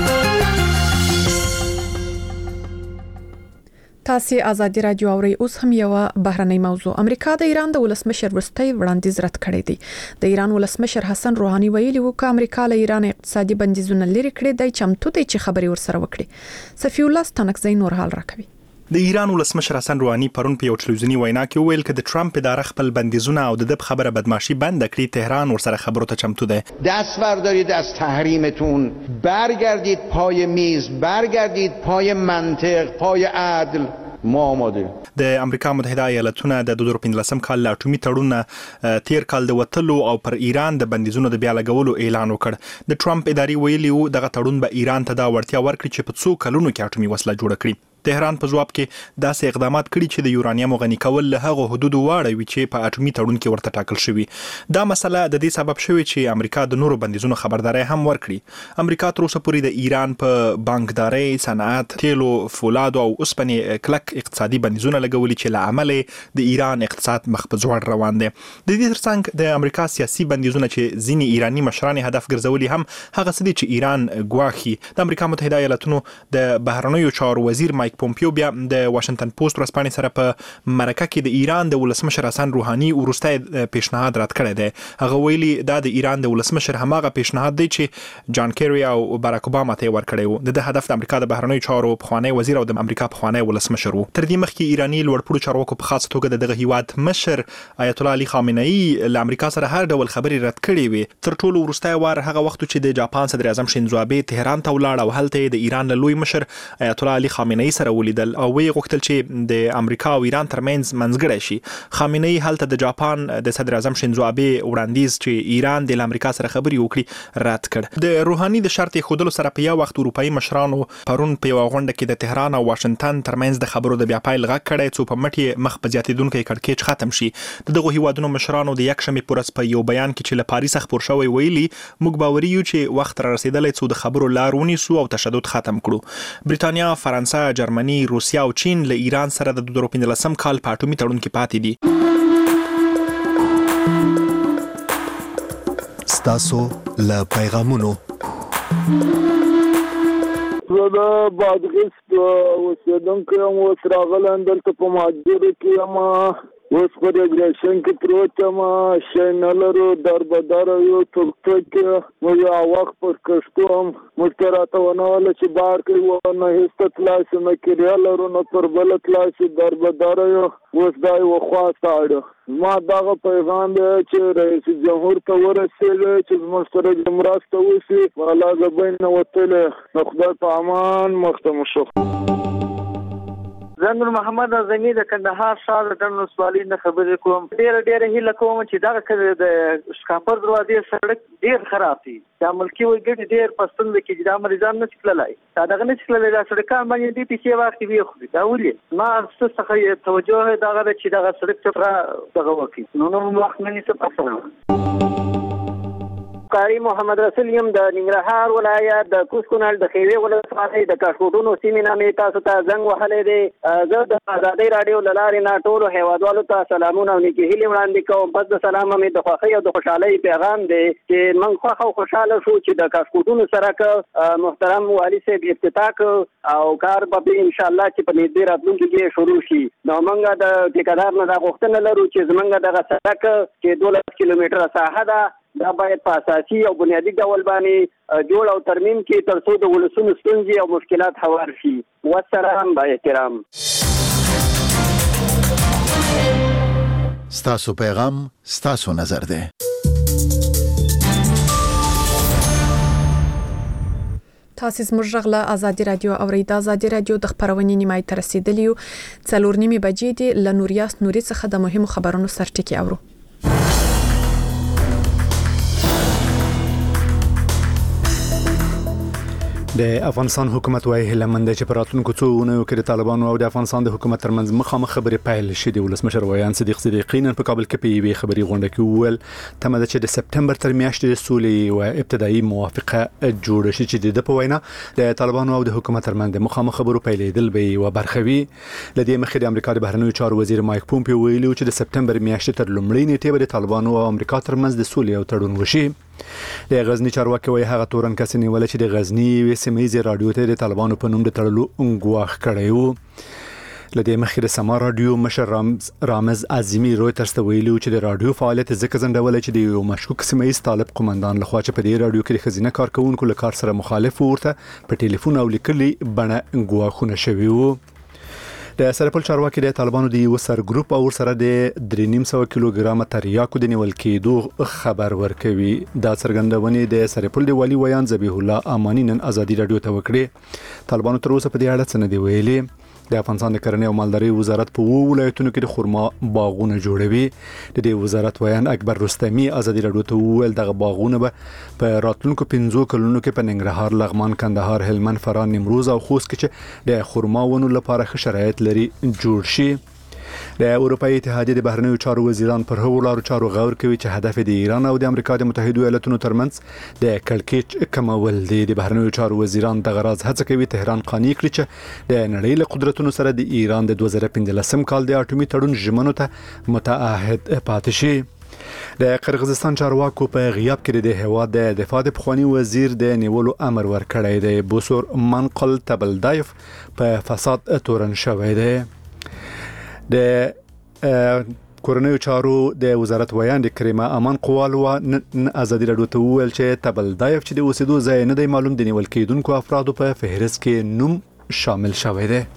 تاسو ازادي رادیو اوري اوس هم یو بهرنۍ موضوع. امریکا د ایران د ولسمشر وروستي وړاندیز رد کړی دی. د ایران ولسمشر حسن روحاني ویلي وو چې امریکا له ایران اقتصادي بندیزونه لري کړی دی چمتو دی چې خبري ورسره وکړي. صفی الله ستنکزی نور حال راکوي. د ایران ولسمشر حسن روحاني پرون په یو ټلویزیونی وینا کې ویل چې د ټرمپ اداره خپل بندیزونه او د خبره بدمعشي بند کړي تهران ورسره خبرو ته چمتو ده. دست بردارید از تحریمتون برگردید پای میز برگردید پای منطق پای عدل. ما آماده. د امریکا متحده ایالاتونه د دوه زره پنځلسم کال لا اټومي تړون تیر کال د وټلو او پر ایران د بندیزونو د بیا لګولو اعلان وکړ. د ټرمپ اداري ویلي وو دغه تړون به ایران ته دا وړتیا ورکړي چې په څو کلونو کې اټومي وسله جوړه کړي. تهران په جواب کې داسې اقدامات کړي چې د یورانیم غني کول له هغه حدودو واړوي چې په اټومي تړون کې ورته ټاکل شوی. دا مسله د دې سبب شوی چې امریکا د نورو بندیزونو خبرداري هم ورکړي. امریکا تر اوسه پورې د ایران په بانکداري، صنعت، تیلو، فولاد او اوسپنې کلک اقتصادي بندیزونه لګولي چې له عمله د ایران اقتصاد مخ په ځوړ روان دی. د دې ترڅنګ د امریکا سیاسي بندیزونه چې ځینی ایرانی مشران هدف ګرځولي هم هغه څه دي چې ایران ګواخي. د امریکا متحده ایالاتونو د بهرنیو چارو وزیر مایک پومپیو بیا د واشنگټن پوسټ ورځپاڼې سره په مرکه کې د ایران د ولسمشر حسن روحاني وروستي پیشنهاد رد کړی دی. هغه ویلي دا د ایران د ولسمشر هماغه پیشنهاد دی چې جان کیری او باراک اوباما ته ورکړی وو. د هدف د امریکا د بهرنیو چارو پخوانی وزیر او د امریکا پخوانی ولسمشر وو. تر دې مخکې ایرانی لوړپوړو چارواکو په خاص توګه دغه هیواد مشر آیت الله علي خامنه‌ای له امریکا سره هر ډول خبري رد کړې وي. تر ټولو وروستي وار هغه وخت چې د جاپان صدر اعظم شینزو آبه تهران ته ولاړ او هلته د ایران له لوی مشر آیت الله علي خامنه‌ای سره ولیدل او وی غوښتل چې د امریکا او ایران ترمنځ منځګړی شي. خامنه‌ای هلته د جاپان د صدر اعظم شینزو آبه وړاندیز چې ایران د امریکا سره خبري وکړي رد کړ. د روحاني د شرط خودلو سره په یو وخت اروپאי مشرانو پرون په یو غونډه کې د تهران او واشنگټن ترمنځ د خبرو د بیا پایل غږ کړی چې په مټي مخ په زیاتیدونکو کړکېچ ختم شي. دغه هیوادونو مشرانو د یک شنبه پورس په یو بیان کې چې له پاریس خبر شوی ویلي موږ باوري یو چې وخت را رسیدلی چې د خبرو لار ونیسو او تشدد ختم کړو. بریتانیا، فرانسه، جرمني، روسیا او چین له ایران سره د دوه زره پنځلسم کال په اټومي تړون کې پاتې دي. ستاسو له پیغامونو زه بادغیس اوسېدونکی یم. اوس راغلی دلته په مهاجرو کې یم. اوس په ریګریشن کې پروت یم. شی نه لرو، دربدره یو ټوکټک موږ یو وخت پر کښتو هم موږ ته راته ونه ویله چې بار کوي نه هېڅ ته تلاسې نه کریا لرو نه پر بله تلاسې دربدره یو. اوس دا یوه خوا ساړه. ما دغه پیغام دی چې رئیس جمهور ته ورسېږي چې زموږ سره دې مرسته وشي. الله زه بین نه وتلی د خدای په امان مخته مو شو. زه نور محمد اعظمي د کندهار ښار د ډنډ ولسوالۍ نه خبرې کوم. ډېره ډېره هیله کوم چې دغه د شکاپر دروازې سړک ډېر خراب دی. دا ملکي وګړي ډېر پسند کې چې دا مریضان نه تللای. دا دغه نه تللای دا سړکان باندې دې پیسې واخلي وي خو دا ولې ما څه څه توجه دغه چې دغه سړک ته دغه وکړي. نو نو وخت نه نيسه پاسه. قاری محمد رسول یم د ننګرهار ولایت د کوسکونل د خیوي ولسوالۍ د کاشوټونو سیمې نامې تاسو ته زنګ وهلې دی. زه د آزادۍ رادیو له لارې نه ټولو هیوادوالو ته سلامونه او نیکې هیلې وړاندې کوم. پس د سلام مې د خوښۍ او د خوشحالۍ پیغام دی چې موږ خوښ او خوشحاله شو چې د کاشوټونو سره محترم والي صاحب افتتاح کړ او کار به انشاءالله چې په نږدې راتلونکي کې شروع شي. نو موږ د ټیکدار نه دا غوښتنه لرو چې زموږ دغه سړک چې دولس کیلومتره ساحه ده دا باید په اساسي او بنیادی ډول باندې جوړ او ترمیم کې تر څو د ولسونو ستونزې او مشکلات هوار شي. والسلام با احترام. ستاسو پیغام ستاسو نظر ده. تاسو زموږ غږ له ازادي رادیو اوریدا. ازادي رادیو د خبرونې نیمای تر رسیدلی څلور نیمه بجې دي. له نوریاس نوري څخه د مهمو خبرونو سرټکی اورو. د افغانستان حکومت وايي هلمند چې پراتونکو څو ونو کې د طالبانو او د افغانستان د حکومت ترمنځ مخامخ خبرې پیل شي. د ولسمشر ویان صدیق صدیقی نن په کابل کې په یوې خبري غونډه کې وویل تمه ده چې د سپتمبر تر میاشتې د سولې او ابتدایي موافقه جوړ شي چې د په وینا د طالبانو او د حکومت ترمنځ مخامخ خبرو پیلېدل به و برخوي. لدې مخکې د امریکا د بهرنیو چارو وزیر مایک پومپیو ویلي چې د سپتمبر میاشتې تر لومړۍ نیټې به د طالبانو او امریکا ترمنځ د سولې او تړون وشي. د غزنی چارواکي وایي هغه تورن کس نیول چې د غزنی وسمیزي رادیو ته د طالبانو په نوم د تړلو انګواخ کړی وو. لدې مخکې د سما رادیو مشر رامز رامز اعظمي رويټرز ته ویلي چې د رادیو فعالیت ځکه ځنډول چې د یو مشکوک سیمایي طالب قومندان لخوا چې په دې رادیو کې د خزینه کارکونکو له کار سره مخالف ورته په ټلیفون او لیکلي بڼه انګواخونه شوي وو. د سرپل چارواکي د طالبانو د یو سر ګروپ او سره د درې نیم سو کیلوګرام تریاکو د نیول کېدو خبر ورکوي. دا څرګندونه د سرپل د والی ویان ذبیح الله امانی نن ازادي رادیو ته وکړي. طالبانو تر اوسه په دې اړه څه نه دی ویلي. د افغانستان د کرنې او مالداري وزارت په وو ولایتونو کې د خرما باغونه جوړوي. د دې وزارت ویان اکبر رستمی ازادي رادیو ته وویل دغه باغونه به په راتلونکو پنځو کلونو کې په ننګرهار، لغمان، کندهار، هلمند، فراه، نیمروز او خوست کې چې د خرما ونو لپاره ښه شرایط لري جوړ شي. د اروپאי اتحادیې د بهرنیو چارو وزیران پر هغو لارو چارو غور کوي چې هدف د ایران او د امریکا د متحده ایالاتونو ترمنځ د کړکېچ کمول دي. د بهرنیو چارو وزیران د غرض هڅه کوي تهران قانع کړي چې د نړۍ له قدرتونو سره د ایران د دوه زره پنځلسم کال د اټومي تړون ژمنو ته متعهد پاتې شي. د قرغیزستان چارواکو په غیاب کې د هوا د دفاع د پخوانی وزیر د نیولو امر ورکړی دی. بوسور منقل تبلدایف په فساد تورن شوی دی. د کورنیو چارو د وزارت ویان د کریمه امان قوالو نن ازادي رادیو ته وویل چې تبلدایف چې د اوسېدو ځای نه دی معلوم د نیول کېدونکو افرادو په فهرست کې نوم شامل شوی دی.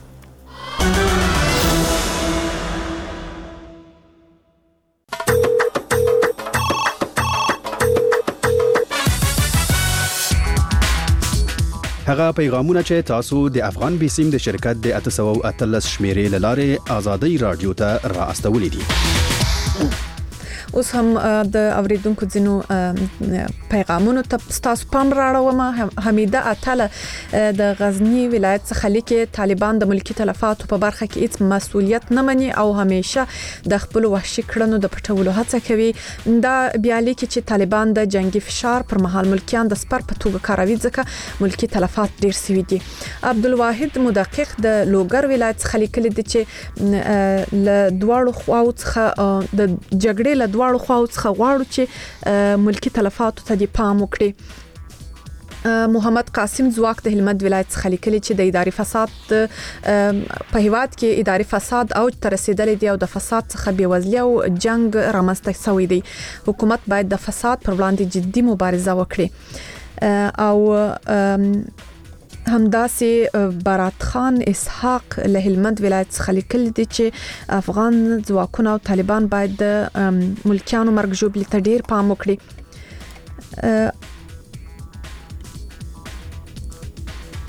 هغه پیغامونه چې تاسو د افغان بیسیم د شرکت د اته سوه اتلس شمیرې لاره آزادی رادیو ته را استولې دي. اوس هم د اوریدونکو ځینو پیغامونو ته تاسو پام راړوم. حمیده اتله د غزنی ولایت څخه لیکي طالبان د ملکی تلفاتو په برخه کې هیڅ مسؤلیت نه مني او همیشه د خپل وحشي کړنو د پټولو هڅه کوي. دا بیا لیکي چې طالبان د جنگي فشار پر مهال ملکیان د سپر په توګه کاروي ځکه ملکی تلفات ډیر سوي دي. عبدالواحد مدقق د لوګر ولایت څخه لیکلي دي چې له دواړو خواو څخه د جګړې له دواړو خواو څخه غواړو چې ملکی تلفاتو ته د پام وکړي. محمد قاسم زواک د هلمند ولایت څخه لیکلي چې د اداري فساد په هیواد کې اداري فساد اوج ته رسیدلی دی او د فساد څخه بېوزلي او جنگ رامنځته شوی دی. حکومت باید د فساد پر وړاندې جدي مبارزه وکړي. او همداسې برات خان اسحاق له هلمند ولایت څخه لیکلي دي چې افغان ځواکونه او طالبان باید د ملکیانو مرګ ژوبلې ته ډیر پام وکړي.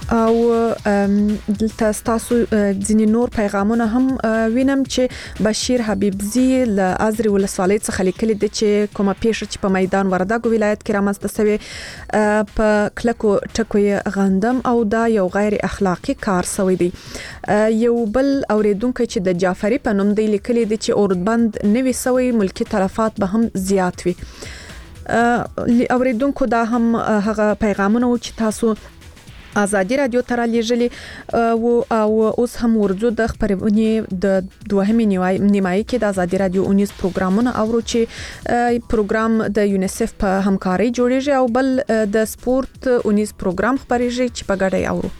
او دلته تاسو ځینې نور پیغامونه هم وینم چې بشیر حبیبزی له ازري ولسوالۍ څخه لیکلي دي چې کومه پیښه چې په میدان وردګو ولایت کې رامنځته شوې په کلکو ټکو غندم او دا یو غیر اخلاقی کار شوی دی. یو بل اوریدونکو چې د جعفری په نوم دی لیکلي دي چې اوربند نوي شوی ملکی تلفات به هم زیات وي. اوریدونکو دا هم هغه پیغامونه چې تاسو آزادی رادیو تر لېږلي او اوس هم ورځو د خبرونه د دوهمې نیمایي کې د آزادی رادیو اونیز پروګرامونه اورو چې پروګرام د یونیسف په همکاري جوړیږي او بل د سپورت اونیز پروګرام خبريږي چې په ګډه اورو.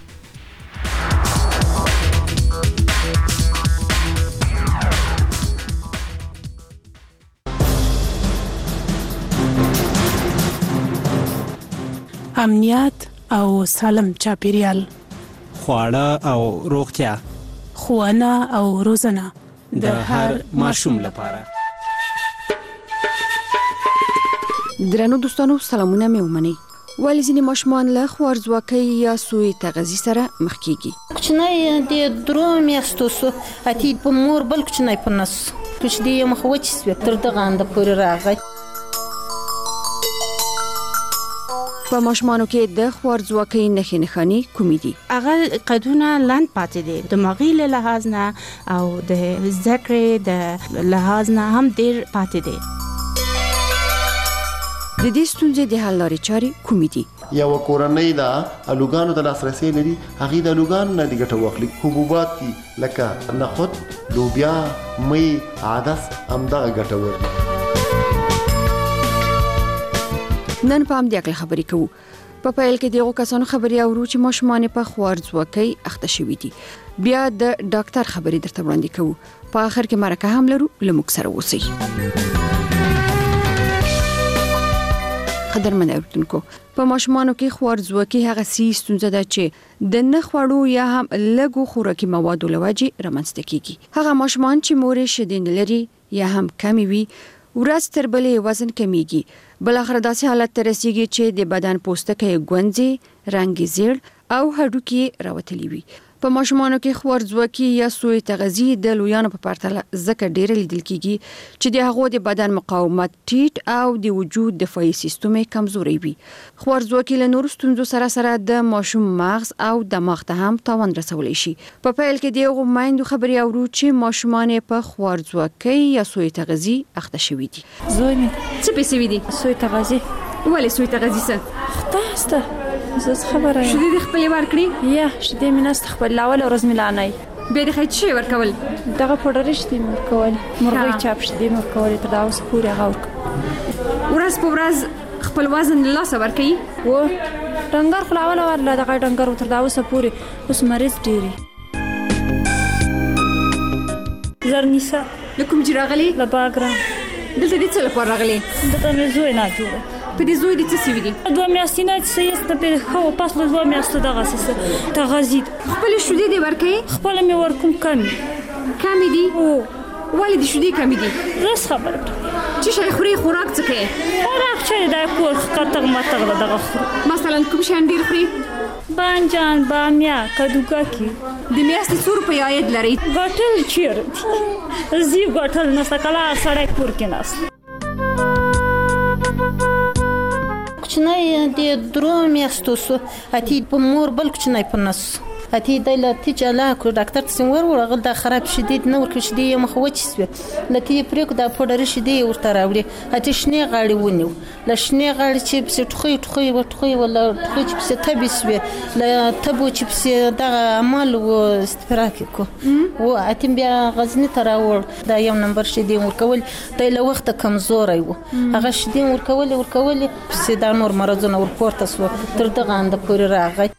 امنیت او سالم چاپیریال، خواړه او روغتیا، ښوونه او روزنه د هر ماشوم لپاره. درنو دوستانو سلامونه مې ومنئ. ولې ځینې ماشومان له خوارځواکۍ یا سوء تغذیې سره مخ کیږي؟ کوچنی د درو میاشتو سو اتی په مور بل کوچنی په نس کوچنی مخ وچ سو تر دغه اند پورې راغی. په ماشومانو کې د خوارځواکۍ نښې نښانې کومې دي؟ هغه قدونه لاند پاتې دي، دماغي له لحاظ نه او د ذکر د لحاظ نه هم ډیر پاتې دي. د دې ستونزې د حل لارې چارې کومې دي؟ یو کورنۍ دا الوګانو ته لاسرسي لري، هغه د الوګانو نه د ګټه واخلي. حبوبات دي لکه نخود، لوبیا، مې، عدس همدغه ګټه ورکړي. نن په همدې اړه خبرې کوو. په پیل کې دغه کسانو خبرې اورو چې ماشومان په خوارځواکۍ اخته شوي دي. بیا د ډاکټر خبرې درته وړاندې کوو. په اخر کې مرکه هم لرو، لموږ سره اوسئ. قدرمن اوریدونکو، په ماشومانو کې خوارځواکۍ هغه سي ستونزه ده چې د نه خوړو یا هم لږو خوراکي موادو لوجې رامنځته کیږي. هغه ماشومان چې مورې شیدې نه لري یا هم کمی وي، ورځ تر بلې وزن کمیږي. بل اخر داسې حالت ته رسیږي چې د بدن پوستکی ګونځي، رنګ زیړ او هډوکي راوتلي وي. په ماشومانو کې خوارځواکۍ یا سوء تغذیې د لویانو په پرتله ځکه ډېر لیدل کیږي چې د هغو د بدن مقاومت ټیټ او د وجود دفاعي سیستم کمزوري وي. خوارځواکۍ له نورو ستونزو سره سره د ماشوم مغز او دماغ ته هم تاوان رسولی شي. په پیل کې دغه میندو خبرې اورو چې ماشومان په خوارځواکۍ یا سوء تغذیې اخته شوي دي. زوی مې څه پېښې وي دي؟ سوء تغذیې. ولې سوء تغذیې څه؟ خدای استه زه خبره یم. شیدې خپلې ورکړي؟ یا شیدې مې نست خپل لاول ورځ ملانای. به د خې شي ورکول؟ دغه پوډر شیدې مې ورکول. مرغۍ چاپ شیدې مې ورکول تر دا اوس پورې هغه ورک. ورځ په ورځ خپل وزن له لاسه ورکړي؟ و ډنګر خلاول ورله دغه ډنګر تر دا اوس پورې اوس مریض ډیری. زرنیسا لکم جراغلی لا باګرام دلته دې څه لپاره راغلي؟ دته مې زوی نه جوړه. په دې زوی دې څه سوي دي؟ دوه میاشتې نه چې یې په خو پاس له دوه میاشتو دغه څه تغذید. خپل شودې دې ورکې؟ خپل مې ورکوم کمی. کمی دي؟ او ولې دې شودې کمی دي؟ زه خبره چې شي خوري خوراک څه کوي؟ خوراک چې دا کور خطر ماته دغه خور. مثلا کوم شي ډیر خوري؟ بانجان، بامیا، کدوګاکی. د میاشتې څو روپۍ عاید لري؟ ګټل چیرته زی ګټل نه سکلا سړی کور کې ناس. کوچنی د درو میاشتو سو اتی په مور بل کوچنی په نس اتی د لتی چلا کو ډاکټر څنګه ور ورغل د خراب شدید نو ورکه شدید مخ وچ سو لتی پرې کو د پودر شدید ورته راوړي اتی شنه غاړي ونیو لشنه غاړي چې په ټخوي ټخوي ورټخوي ولا ټخوي چې په تبي سو ل تبو چې په دغه عمل و استفراک کو و اتی بیا غزنی تراور دا یو نمبر شدید ورکول د له وخت کمزوري و هغه شدید ورکول ورکول په دا نور مرزونه ورپورته سو تر دغه اند پورې راغی.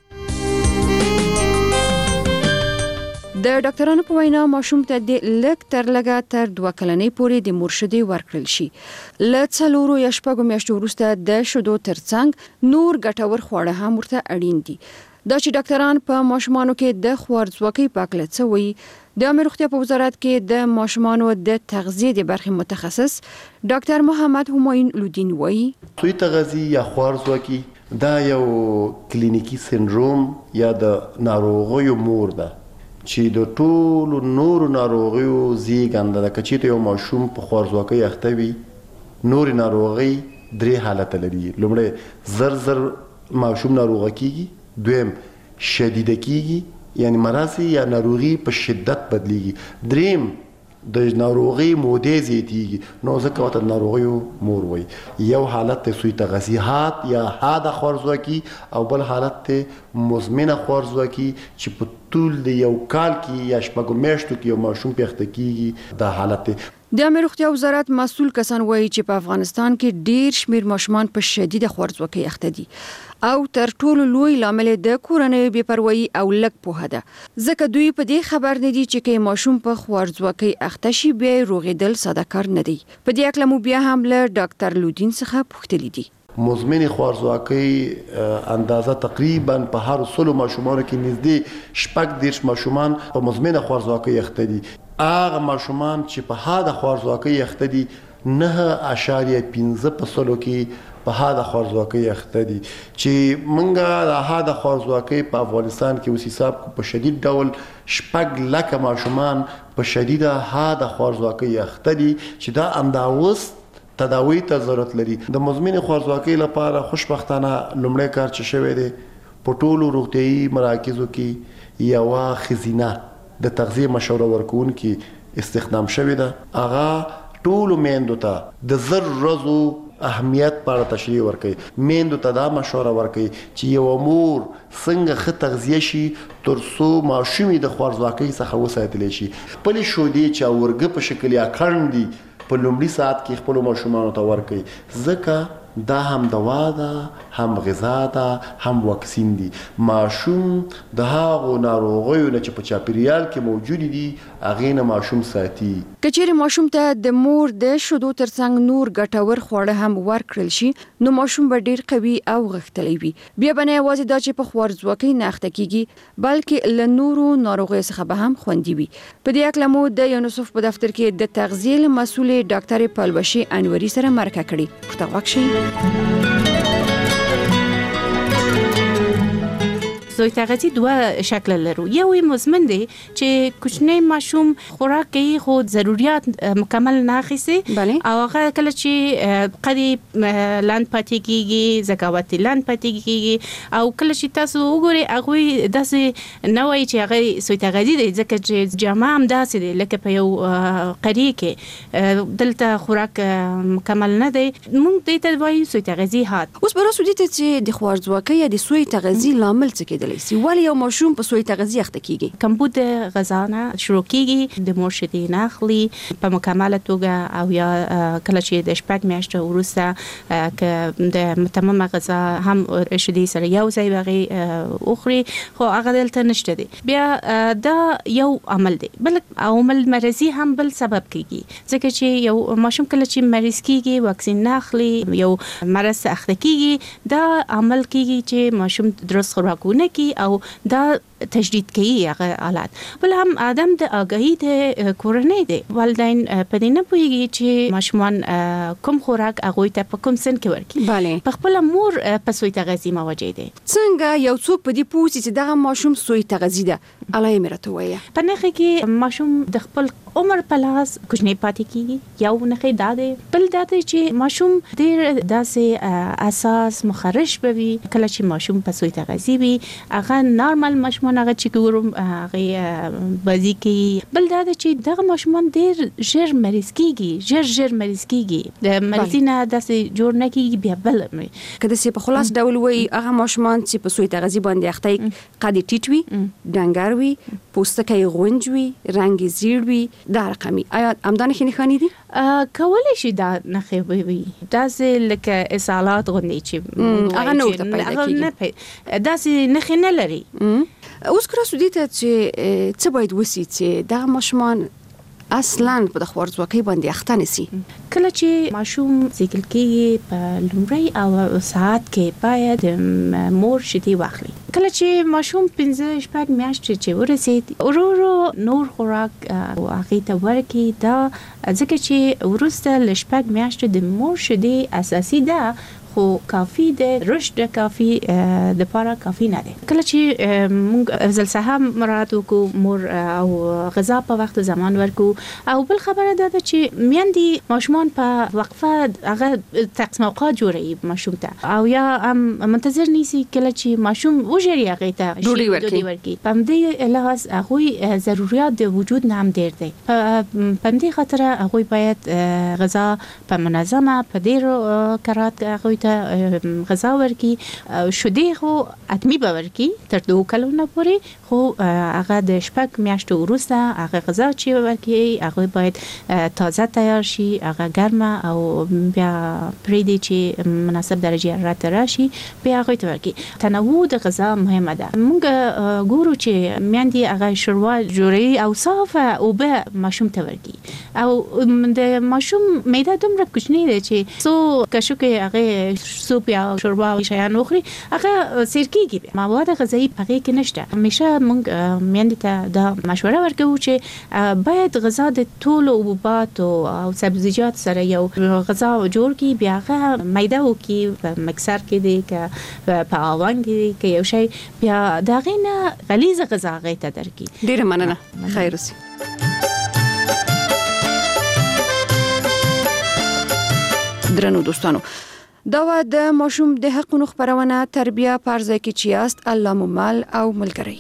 د ډاکټرانو په وینا ماشوم ته د لږ تر لږه تر دوه کلنۍ پورې د مرشدي ورکړل شي. له څلورو یا شپږو میاشتو وروسته د شیدو ترڅنګ نور ګټور خواړه هم ورته اړین دي. دا چې ډاکټران په ماشومانو کې د خوارځواکۍ په اړه څه وایي، د عامه روغتیا په وزارت کې د ماشومانو د تغذیې د برخې متخصص ډاکټر محمد همایون لودین وایي سوء تغذیه یا خوارځواکۍ دا یو کلینیکی سندروم یا د ناروغیو مور ده چې د ټولو نورو ناروغیو زیږنده ده. که چېرته یو ماشوم په خوارځواکۍ اخته وي نورې ناروغۍ درې حالته لري. لومړی زر زر ماشوم ناروغه کیږي، دویم شدیده کیږي یعنی مرض یا ناروغي په شدت بدلیږي، دریم د ناروغي مودې زیاتیږي نو ځکه ورته ناروغیو مور وایي. یو حالت ته سوی تغذیحات یا حاده خوارځواکي او بل حالت ته مزمنه خوارځواکي چې په طول د یو کال کې یا شپږو میاشتو کې یو ماشوم پې اخته کیږي. دا حالت دی. د امیر روغتیا وزارت مسؤل کسان وایي چې په افغانستان کې ډیر شمیر ماشومان په شدیده خوارځواکۍ اخته دي او تر ټولو لوی لامل د کورنۍ بې پروايي او لږ پوهه ده. ځکه دوی په دې خبر نه دي چې کې ماشوم په خوارځواکۍ اخته شي بیا روغېدل ساده کار نه دی. په دې اړه مو بیا هم له ډاکټر لودین څخه پوښتنه دي. مزمن خوارځواکۍ اندازه تقریبا په هر سلو ماشومانو کې نږدې شپږ دیرش ماشومان په مزمن خوارځواکۍ اخته دي. هغه ماشومان چې په حاده خوارځواکۍ اخته دي نه اشاریه پنځه په سلو کې په حاده خوارځواکۍ اخته دي چې منګه د حاده خوارځواکۍ په افغانستان کې اوس حساب په شدید ډول شپږ لکه ماشومان په شدیده حاده خوارځواکۍ اخته دي چې دا انداوس تداوی ته ضرورت لري. د مزمن خوارځواکۍ لپاره خوشبختانه لومړی کار چې شوی دی په ټولو روغتیايي مراکزو کې یوه ښځینه د تغذیه مشوره ورکوونکي استخدام شوی ده. هغه ټولو میندو ته د زر ورځو اهمیت په اړه تشریح ورکوي. میندو ته دا مشوره ورکوي چې یو مور څنګه ښه تغذیه شي تر څو ماشوم د خوارځواکۍ څخه وساتلی شي. خپلې شودې چې اورګه په شکل یا کڼ دي په لومړي ساعت کې خپلو ماشومانو ته ورکوي ځکه دا هم دوا ده هم غذا ده هم واکسین دي. ماشوم د هغو ناروغیو نه چې په چاپیریال کې موجود دي هغې نه ماشوم ساتي. که چیرې ماشوم ته د مور د شیدو ترڅنګ نور ګټور خواړه هم ورکړل شي نو ماشوم به ډیر قوي او غښتلی وي. بیا به نه یوازې دا چې په خوارځواکۍ نه اخته کیږي بلکې له نورو ناروغیو څخه به هم خوندي وي. په دې اړه مو د یونیسف په دفتر کې د تغذیې مسؤلې ډاکټر پلوشي انوري سره مرکه کړې. پورته غوښ زوی تغذیه دوه شکل لرو. یو مزمن دی چې کوچنی ماشوم خوراک کوي خو ضرورت مکمل نه اخیسي او هغه کله چې قدی لاند پاتې کیږي زکاوتي لاند پاتې کیږي او کله چې تاسو وګورئ هغه داسې نه وایي چې هغه زوی تغذیه دی ځکه چې جامه هم داسې دی لکه په یو قریه کې دلته خوراک مکمل نه دی. موږ دې ته وایو زوی تغذیه هات. اوس به راسو دي چې د خوارځواکۍ یا د سوی تغذیه لامل څه کېدلی شي ولی یو ماشوم په سوی تغذیه اخته کیږي. کمبود غذا نه شروع کیږي د مور شیدې نه اخلي په مکمله توګه او یا کله چې د شپږ میاشتو وروسته که د متممه غذا هم شیدې سره یو ځای بغي اخري خو هغه دلته نشته دي. بیا دا یو عمل دی. بل عمل مرضی هم بل سبب کیږي ځکه چې یو ماشوم کله چې مریض کیږي واکسین نه اخلي یو مرض اخته کیږي دا عمل کیږي چې ماشوم درست خوراکونه کی او دا تجدید کوي هغه حالات. بل هم ادم د اگاهی د کورنۍ دی. والدین په دې نه پوهیږي چې ماشومان کوم خوراک هغه ته په کوم سن کې ورکړي. بله په خپل مور په سوی تغذیه موجود دي. څنګه یو څوک په دې پوهیږي چې دغه ماشوم سوی تغذیه ده علای مرته وایي په نخې کې ماشوم د خپل عمر په لاس کوچنی پاتې کیږي. یو نخې دا دی. بل دا دی چې ماشوم ډیر داسې اساس مخرج بوي کله چې ماشوم په سوی تغذیه وي هغه نارمل ماشوم هغه چې ګورم هغه بازی کې. بل دا چې دغه ماشومان ډیر ژر مریض کیږي ژر ژر مریض کیږي د مرزینه داسې جوړ نه کیږي بیا بل کله چې په خلاص ډول وي هغه ماشومان چې په سوی تغذیه باندې اخته قد ټیټ وي ډنګر وي پوستکی غونج وي رنگ زیړ وي دا رقمي. آیا همدانه خې نښانې دي؟ کولی شي دا نښې وي داسې لکه اسهالات غوندې چې هغه نه ورته پیدا کیږي داسې نښې نه لري. اوس که راسو دې ته چې څه باید وسي چې دغه ماشومان اصلا په د خوارځواکۍ باندې اخته نشي؟ کله چې ماشوم زیږل کېږي په لومړی او ساعت کې باید مور شیدې واخلي. کله چې ماشوم پنځه شپږ میاشتې چې ورسید ورو ورو نور خوراک هغې ته ورکړي. دا ځکه چې وروسته له شپږ میاشتو د مور شیدې اساسي ده خو کافي د رشد کافي د لپاره کافي نه دی. کله چې موږ افضل صحه مراد وکړو مور او غذا په وخت زمان ورکو او بل خبره ده چې میندې ماشومان په وقفه هغه تقسیم اوقات جوړي ماشوم ته او یا هم منتظر نیسی کله چې ماشوم وژری هغه ته ډوډۍ ورکي. په دې لحاظ هغه ضرورت د وجود نه هم ډیر دی. په دې خاطر هغه باید غذا په منظمه په ډیر کرات هغه ته غذا ورکي. شودې خو اتمی به ورکي تر دوه کلونو پورې، خو هغه د شپږ میاشتو وروسته هغه غذا چې ورکي هغه باید تازه تیار شي، هغه ګرمه او بیا پرې دی چې مناسب درجه حرارت راشي بیا هغه ته ورکي. تنوع د غذا مهمه ده. موږ ګورو چې میندې هغه شوروا جوړي او صافه او به ماشوم ته ورکي او د ماشوم معده دومره کوچنی دی چې سو کښو کې هغه سوپ یا شوربا او شیان اخري هغه سرکیږي، مواد غذایی پکې کې نشته. همیشه موږ میندې ته دا مشوره ورکوو چې باید غذا د ټولو حبوبات او سبزیجات سره یو غذا جوړ کی، بیا هغه میده وکي په مکسر کې دی که په اوون کې کې یو شی بیا دا غینه غلیظ غذا غیته درکې. ډیره مننه، خیر اوسئ. درنو دوستانو، دا و د ماشوم د حقونو خبرونه تربیه پرځای کې چیاست الله ممل او ملګری.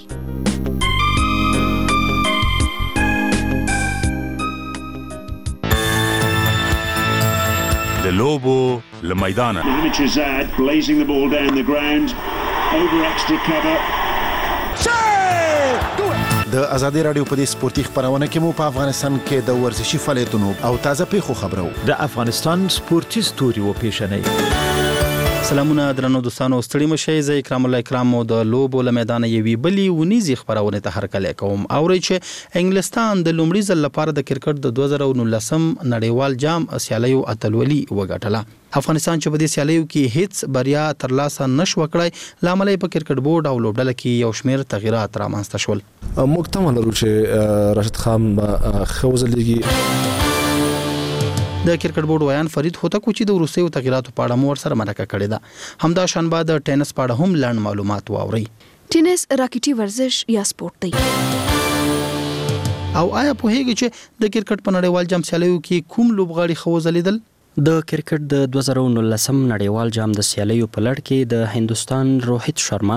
د لوبو لمیدانه Hamid blazing the ball down the ground over extra cover. د ازادي رادیو په دې سپورتي خبرونه کې مو په افغانستان کې د ورزشي فعالیتونو او تازه پیښو خبرو د افغانستان سپورتي ستوري و پیښنې. سلامونه درنو دوستانو، ستړي مشئ. زه اکرام الله اکرام مو د لوبو لمیدان یوي بلی ونیزي خبرونه ته هرکلی کوم. اوري چې انګلستان د لومړي ځل لپاره د کرکټ د دوه زره نولسم نړیوال جام سیالیو اتلولي وګټله. افغانستان چې په دې سیالیو کې هیڅ بریا ترلاسه نشو کړای، لامل په کرکټ بورډ او لوبډله کې یو شمېر تغیرات رامنځته شول. موږ تمه لرو چې راشد خان به خوځلېږي. د کرکټ بورډ ویان فرید هوتکو چې د وروستیو تغیراتو په اړه مو ورسره مرکه کړې ده. همدا شانبه د ټینس په اړه هم لاندې معلومات واوري. ټینس راکټي ورزش یا سپورت دی. او آیا په هیګه چې د کرکټ په نړیوال جام سیالیو کې کوم لوبغاړي خوځلیدل؟ د کرکټ د دوه زره نولسم نړیوال جام د سیالیو په لړ کې د هندستان روهیت شرما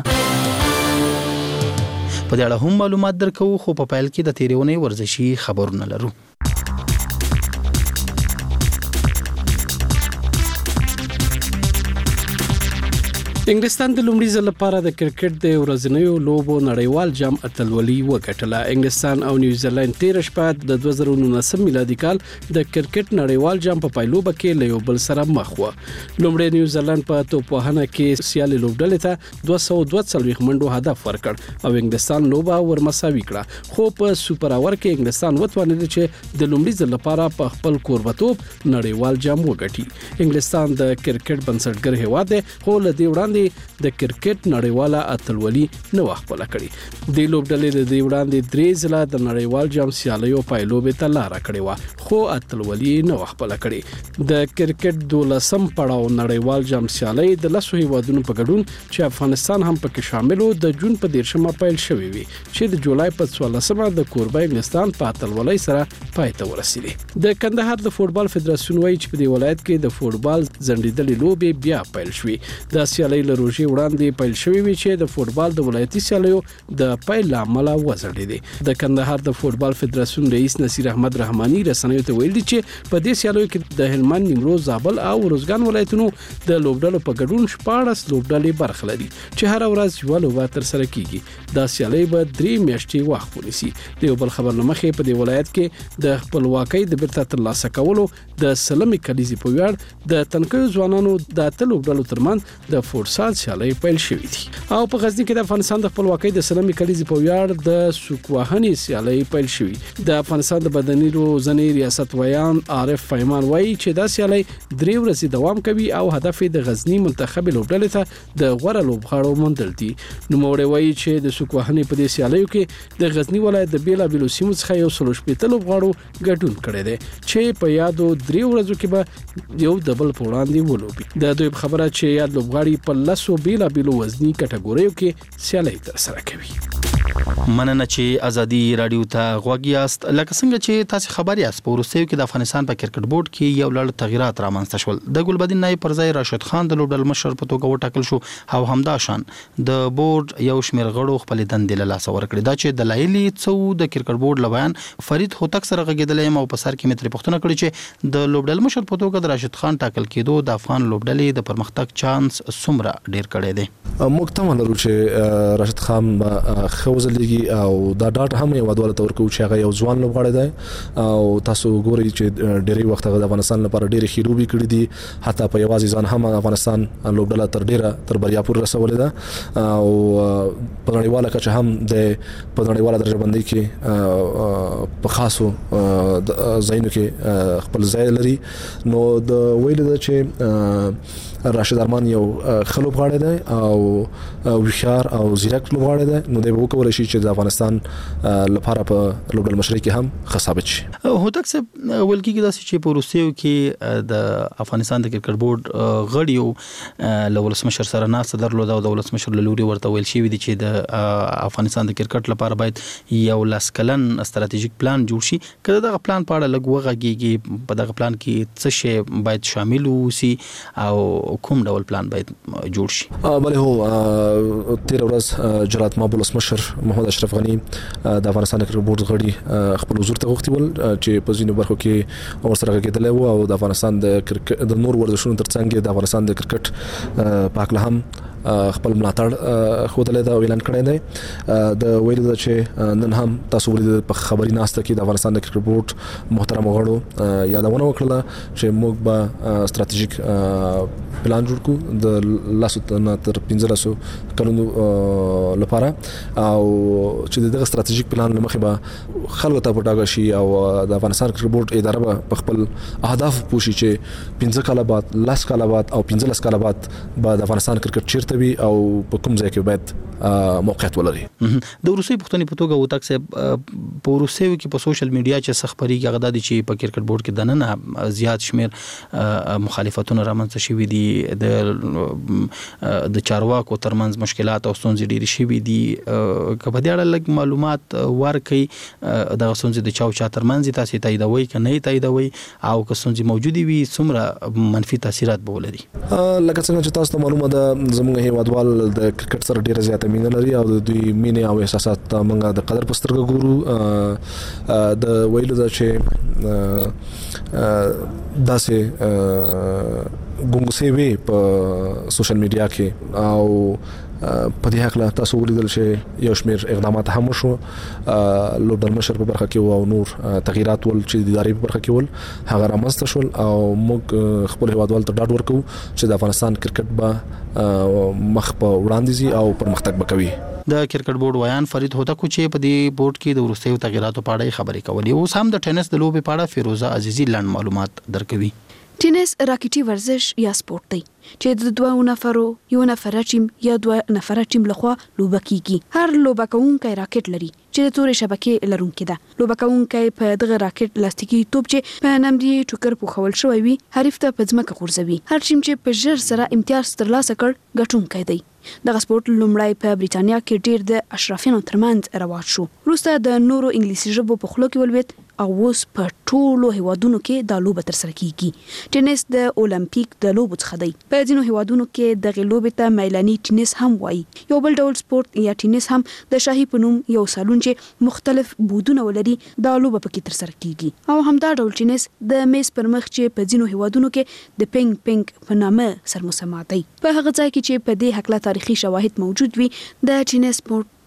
په دې اړه هم معلومات درکو، خو په پیل کې د تیریونې ورزشي خبرونه لرو. انګلستان د لومړي ځل لپاره د کرکټ د ورځنیو لوبو نړیوال جام اتلولي وګټله. انګلستان او نیوزیلند تیر شپه د دوه زره نولسم میلادي کال د کرکټ نړیوال جام په پایلوبه کې له یو بل سره مخ و. لومړی نیوزیلند په توپوهنه کې سیالي لوبډلې ته دوه سوه دوه څلوېښت منډو هدف ورکړ او انګلستان لوبه ورمساوي کړه، خو په سوپر اور کې انګلستان وتوانید چې د لومړي ځل لپاره په خپل کوربتوب نړیوال جام وګټي. انګلستان د کرکټ بنسټګر هیواد دی، خو له دې وړاندې د کرکټ نړیواله اتلولي نو خپل کړی. د لوبډلې د دې وړاندې درې ځله د نړیوال جام سیالیو پایلوبې ته لار کړې و، خو اتلولي نو خپل کړی. د کرکټ دولسم پړاو نړیوال جام سیالي د لسو هیوادونو په ګډون چې افغانستان هم پکې شامل و د جون په دیرشمه پیل شوې وي، چې د جولای په څوارلسمه د کوربه انګلستان په اتلولۍ سره پای ته ورسېدي. د کندهار د فوټبال فدراسیون وایي چې په دې ولایت کې د فوټبال ځنډېدلې لوبې بیا پیل شوې. د سیالي له روژې وړاندې پیل شوې وي چې د فوټبال د ولایتي سیالیو د پیل له امله وځنډېدې. د کندهار د فوټبال فدراسیون رئیس نصیر احمد رحماني رسنیو ته ویلي چې په دې سیالیو کې د هلمند، نیمروز، زابل او روزګان ولایتونو د لوبډلو په ګډون شپاړس لوبډلې برخه لري چې هر ورځ یو لوبه تر سره کیږي. دا سیالي به درې میاشتې وخت ونیسي. د یو بل خبر لمخې په دې ولایت کې د خپلواکۍ د بیرته ترلاسه کولو د سلمې کلیزې په ویاړ د تنکیو ځوانانو د اتلو لوبډلو ترمنځ د فورس سال سیالي پیل شوې دي. او په غزنی کې د افغانستان د خپلواکۍ د سلمي کلیزې په ویاړ د سوکوهنې سیالي پیل شوې. د افغانستان د بدني روزنې ریاست ویان عارف فیمان وایي چې دا سیالي درې ورځې دوام کوي او هدف یې د غزنی منتخب لوبډلې ته د غوړه لوبغاړو موندل دي. نو موري وایي چې د سوکوهنې په دې سیالیو کې د غزنی ولایت د بیلابیلو سیمو څخه یو سل شپږ لوبغاړو ګډون کړی دی چې په یادو درې ورځو کې به یو دبل په وړاندې ولوبي. د دوی خبره چې یاد لوبغاړي په لاسو بیلابیلو وزنی کټګوریو کې سیالي ترسره کوي. مننه چې ازادي رادیو ته غوږ یاست. لکه څنګه چې تاسو خبر یاست په روسیې کې د افغانستان په کرکټ بورډ کې یو لړ تغیرات رامنځته شول. د ګلبدین نایب پر ځای راشد خان د لوبډل مشر په توګه وټاکل شو او همدا شان د بورډ یو شمېر غړو خپل دندې له لاسه ورکړي. دا چې دلایل څو د کرکټ بورډ لویان فرید هوتک سره غږیدل او په سر کې متر پښتنه کړی چې د لوبډل مشر په توګه د راشد خان ټاکل کېدو د افغان لوبډلې د پرمختګ چانس څومره ډیر کړی دی. موږ ته ولرو چې راشد خان خوځلېږي او دا ډاټ هم یو ډول تور کو چې هغه یو ځوان لوبغاړی دی او تاسو ګورئ چې ډېری وخت د افغانستان لپاره ډېری خېلوبي کړې دي. حتی په یوازې ځان هم افغانستان لوبډله تر ډېره تر بریا پورې رسولې ده او په نړیواله کچه هم د په نړیواله درجه بندۍ کې په خاصو ځایونو کې خپل ځای لري. نو د ویل ده چې راشد ارمان یو خلوبغاړی دی او وشار او زیرک لوبغاړی دی. نو د وکول شي چې د افغانستان لپاره په لوبډل مشري کې هم خصابت شي. هوتک صاحب ولکې کې داسې چې په روسیې کې د افغانستان د کرکټ بورډ غړیو له ولسمشر سره ناسته درلوده او د ولسمشر له لوري ورته ویل شوی دی چې د افغانستان د کرکټ لپاره باید یو لاس کلن ستراتیژیک پلان جوړ شي. کله دغه پلان په اړه لږ وغږیږي په دغه پلان کې څه شی باید شامل وسی او کوم ډول پلان باید جوړ شي؟ بله هو تیر ورځ جلالت مآب ولسمشر محمد اشرف غنی د افغانستان کرکټ بورډ غړي خپل حضور ته غوښتي ول چې په ځینو برخو کې ورسره غږېدلی و او د افغانستان د کرکټ د نور ورزشونو ترڅنګ د افغانستان د کرکټ په اړه هم خپل ملاتړ خوده دا اعلان کړی دی. د ویلو ده چې نن هم تاسو ولید په خبري ناسته کې د افغانستان د کرکټ بورډ محترم غړو یادونه وکړه چې موږ به ستراتیژیک پلان جوړ کړو د لاسو تر پنځه کلونو لپاره او چې دغه ستراتیژیک پلان لمخې به خلکو ته پټاګه شي او د افغانستان کرکټ بورډ اداره په خپل اهداف پوښي چې پنځه کاله بعد لاس کاله بعد او پنځه لاس کاله بعد به د افغانستان کرکټ چیرته وي او په کوم ځای کې باید موقعیت ولري. د روسي پښتني په توګه وتاک صاحب په روسي کې په سوشل میډیا چې سخبري غدا دي چې په کرکټ بورډ کې دننه زیات شمیر مخالفتونه رامنځته شوي دي. د د چارواکو ترمنځ مشکلات او ستونزې ډېرې شوي دي. که په دې اړه لږ معلومات ورکړئ دغه ستونزې د چاو چا ترمنځ تاسو تاییدوي که نه تاییدوي او که ستونزې موجودې وي څومره منفي تاثیرات به ولري؟ لکه څنګه چې تاسو ته معلومه ده زموږ هیوادوال د کرکټ سره ډېره زیاته مینه لري او د دوی مینې او احساسات موږ د قدر په سترګه ګورو. د ویلو ده چې داسې ګونګسې وي په سوشل میډیا کې او په دې حق له تاسو ولیدل چې یو شمېر اقدامات هم وشو لوبډل مشر په برخه کې او نور تغیرات ول چې د ادارې په برخه کې ول هغه رامنځته شول او موږ خپل هیوادوال ته ډاډ ورکوو چې د افغانستان کرکټ به مخ په وړاندې ځي او پرمختګ به کوي. د کرکټ بورډ ویان فرید هوتک چې په دې بورډ کې د وروستیو تغیراتو په اړه خبرې کولې. اوس هم د ټینس د لوبې په اړه فیروزه عزیزي لنډ معلومات درکوي. ټینس راکټي ورزش یا سپورت دی چې د دوه نفرو یو نفر ټیم یا دوه نفر ټیم لخوا لوبه کیږي. هر لوبه کوونکی راکټ لري چې د تورې شبکې لرونکي ده. لوبه کوونکی په دغه راکټ لاستیکي توپ چې په نمدې ټوکر پوښول شوی وي حریف ته په ځمکه غورځوي. هر ټیم چې په ژر سره امتیاز ترلاسه کړ ګټونکی دی. دغه سپورت لومړی په بریټانیا کې ډیر د اشرافیانو ترمنځ رواج شو. وروسته د نورو انګلیسي ژبو په خلو کې ولوید او اوس په ټولو هیوادونو کې دا لوبه ترسره کیږي. ټینس د اولمپیک د لوبو څخه دی. په ځینو هیوادونو کې دغه لوبې ته میلاني ټینس هم وایي. یو بل ډول سپورت یا ټینس هم د شاهي په نوم یو سالون چې مختلف بودونه ولري دا لوبه پکې ترسره کیږي. او همدا ډول ټینس د میز پر مخ چې په ځینو هیوادونو کې د پینګ پینګ په نامه سرمسمه دی. په هغه ځای کې چې په دې حق لا تاریخي شواهد موجود وي د ټینس سپورت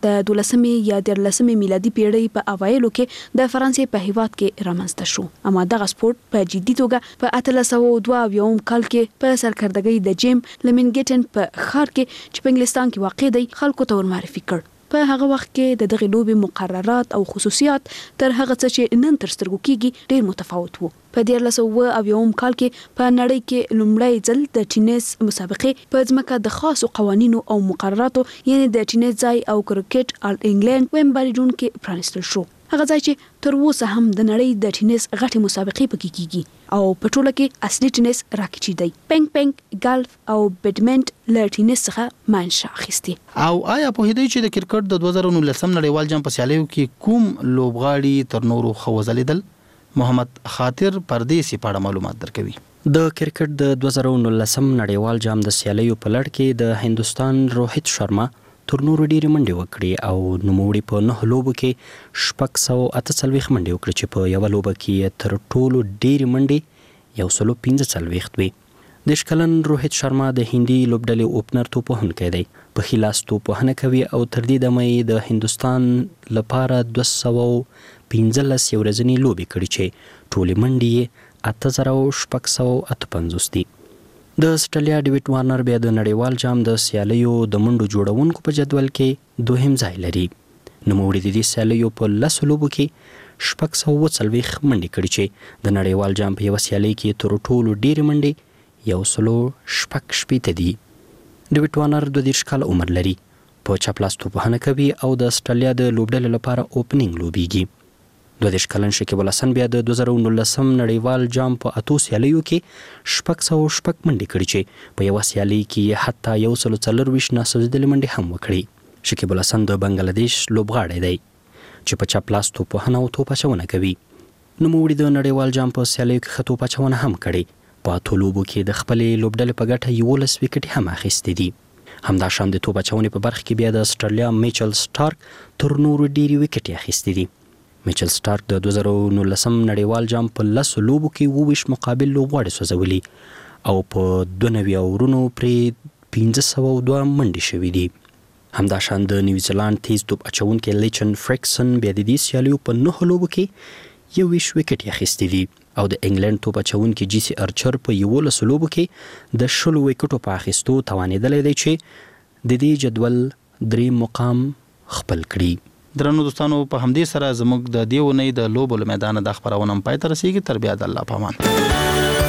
د دولسمې یا دیارلسمې میلادي پیړۍ په اوایلو کې د فرانسې په هیواد کې رامنځته شو. اما دغه سپورت په جدي توګه په اتلس سوه دوه اویایم کال کې په سرکردګۍ د جیم لمنګټن په ښار کې چې په انګلستان کې واقع دی خلکو ته ورمعرفي کړ. په هغه وخت کې د دغه لوبې مقررات او خصوصیات تر هغه څه چې نن تر سترګو کېږي ډېر متفاوت وو. په دیارلس سوه اویایم کال کې په نړۍ کې لومړی ځل د ټینس مسابقې په ځمکه د خاصو قوانینو او مقرراتو یعنې د ټینس ځای او کرکټ آل انګلند ویمبلي ډون کې پرانیستل شو. هغه ځای چې تر اوسه هم د نړۍ د ټینس غټي مسابقې پکې کیږي او په ټوله کې اصلي ټینس راکېچي دی. پنګ پنګ، ګالف او بیډمنټ له ټینس څخه منشأ اخیستي. او آیا په هدي چې د کرکټ د دوه زره نولسم نړیوال جام په سیالیو کې کوم لوبغاړي تر نورو خوځلیدل؟ محمد خاطر پردیسی په اړه معلومات درکوي. د کرکټ د دوه زره نولسم نړیوال جام د سیالیو په لړ کې د هندستان روهیت شرما تر نورو ډېرې منډې وکړې او نوموړي په نه لوبو کې شپږ سوه اته څلوېښت منډې وکړې چې په یوه لوبه کې تر ټولو ډېرې منډې یو سلو پنځه څلوېښت وې. دېرش کلن روهیت شرما د هندي لوبډلې اوپنر توپوهونکی دی. په ښي لاس توپوهنه کوي او تر دې دمه یې د هندوستان لپاره دوه سوه پنځلس یو ورځنۍ لوبې کړي چې ټولې منډې یې اته زره شپږ سوه اته پنځوس دي. د اسټرالیا ډیوډ وارنر بیا د نړیوال جام د سیالیو د منډو جوړونکو په جدول کې دوهم ځای لري. نوموړي د دې سیالیو په لسو لوبو کې شپږ سوه اووه څلوېښت منډې کړي چې د نړیوال جام په یوه سیالۍ کې تر ټولو ډېرې منډې یو سلو شپږ شپېته دي. ډیوډ وارنر دوه دېرش کاله عمر لري. په چپ لاس توپوهنه کوي او د اسټرالیا د لوبډلې لپاره اوپننګ لوبیږي. دوه دېرش کلن شکیب الحسن بیا د دوه زره نولسم نړیوال جام په اتو سیالیو کې شپږ سوه شپږ منډې کړي چې په یوه سیالۍ کې حتی یو سلو څلرویشت ناسوځېدلې منډې هم وکړي. شکیب الحسن د بنګلادیش لوبغاړی دی چې په چپ لاس توپوهنه او توپ اچونه کوي. نوموړي د نړیوال جام په سیالیو کې ښه توپ اچونه هم کړې. په اتو لوبو کې د خپلې لوبډلې په ګټه یولس ویکټې هم اخیستې دي. همداشان د توپ اچونې په برخه کې بیا د اسټرالیا میچل سټارک تر نورو ډېرې ویکټې اخیستې دي. میچل سټارک د دوه زره نولسم نړیوال جام په لسو لوبو کې اووه ویشت مقابل لوبغاړي سوځولي او په دوه نوي اورونو پرې پنځه سوه دوه منډې شوي دي. همداشان د نیوزیلانډ تیز توپ اچونکی لیچن فرګسن بیا د دې سیالیو په نهو لوبو کې یوویشت ویکټې اخیستې دي او د انګلند توپ اچونکی جی سی ارچر په یولسو لوبو کې د شلو ویکټو په اخیستو توانېدلی دی چې د دې جدول درېیم مقام خپل کړي. درنو دوستانو په همدې سره زموږ د دې اونۍ د لوبو له میدانه د خپرونه پای ته رسیږي. تر بیا د الله په امان.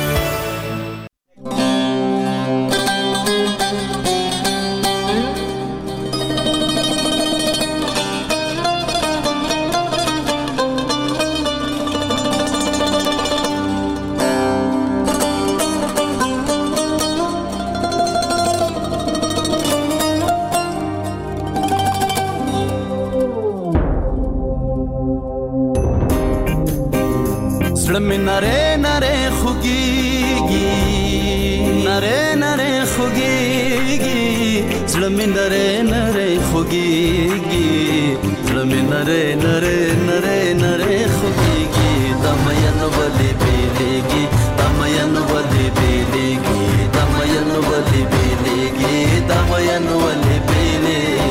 نره نره خوگیگی نره نره خوگیگی زلمی نره نره خوگیگی زلمی نره نره نره نره خوگیگی دامین ولی بیلیگی دامین ولی بیلیگی دامین ولی بیلیگی دامین ولی بیلیگی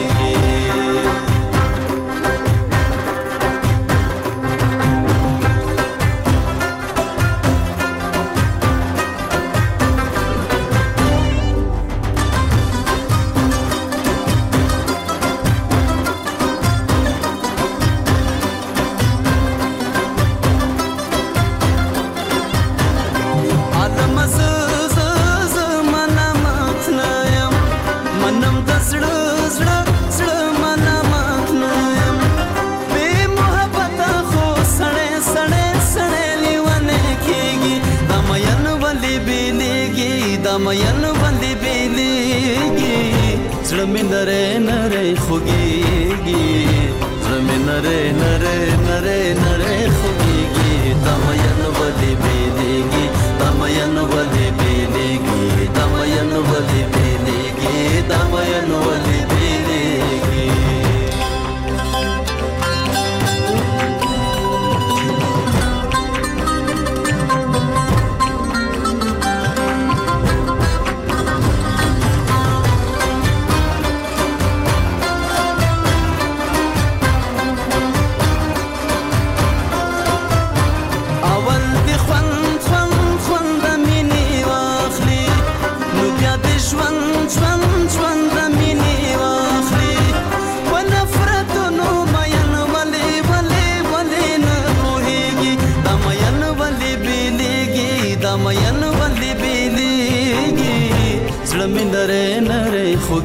دامین ولی بیلیگی زلمی نره نره خوگیگی زلمی نره نره نره نره خوگیگی دامین ولی بیلیگی دامین ولی بیلیگی دامین ولی بیلیگی دامین ولی بیلیگی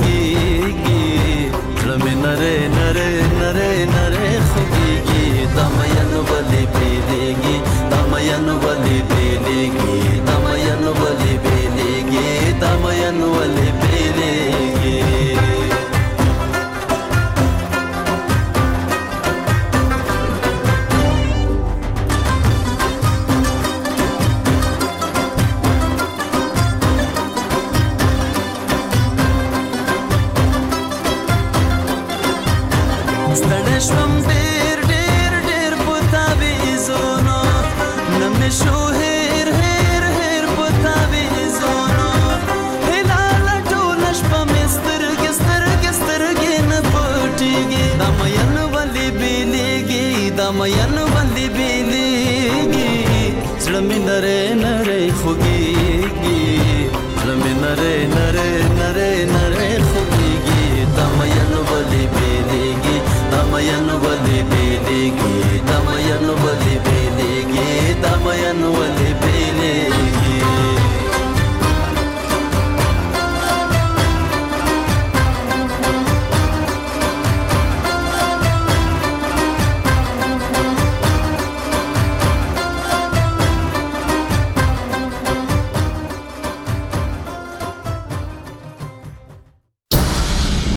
خوږيږي زړه مې نره نره نره نره خوږيږي دا مین ولې بیلېږي دا مین ولې بیلېږي دا مین ولې بیلېږي دا مین ولې بیلېږي شوم ډېر ډېر ډېر پتا ویزونو نم شو هر هر هر پتا ویزونو هلال ټول شپه مستر ګستر ګستر ګن پټيږي دمین ولې بیلېږي دمین ولې بیلېږي زړه مې نره نره خوږيږي زړه مې نره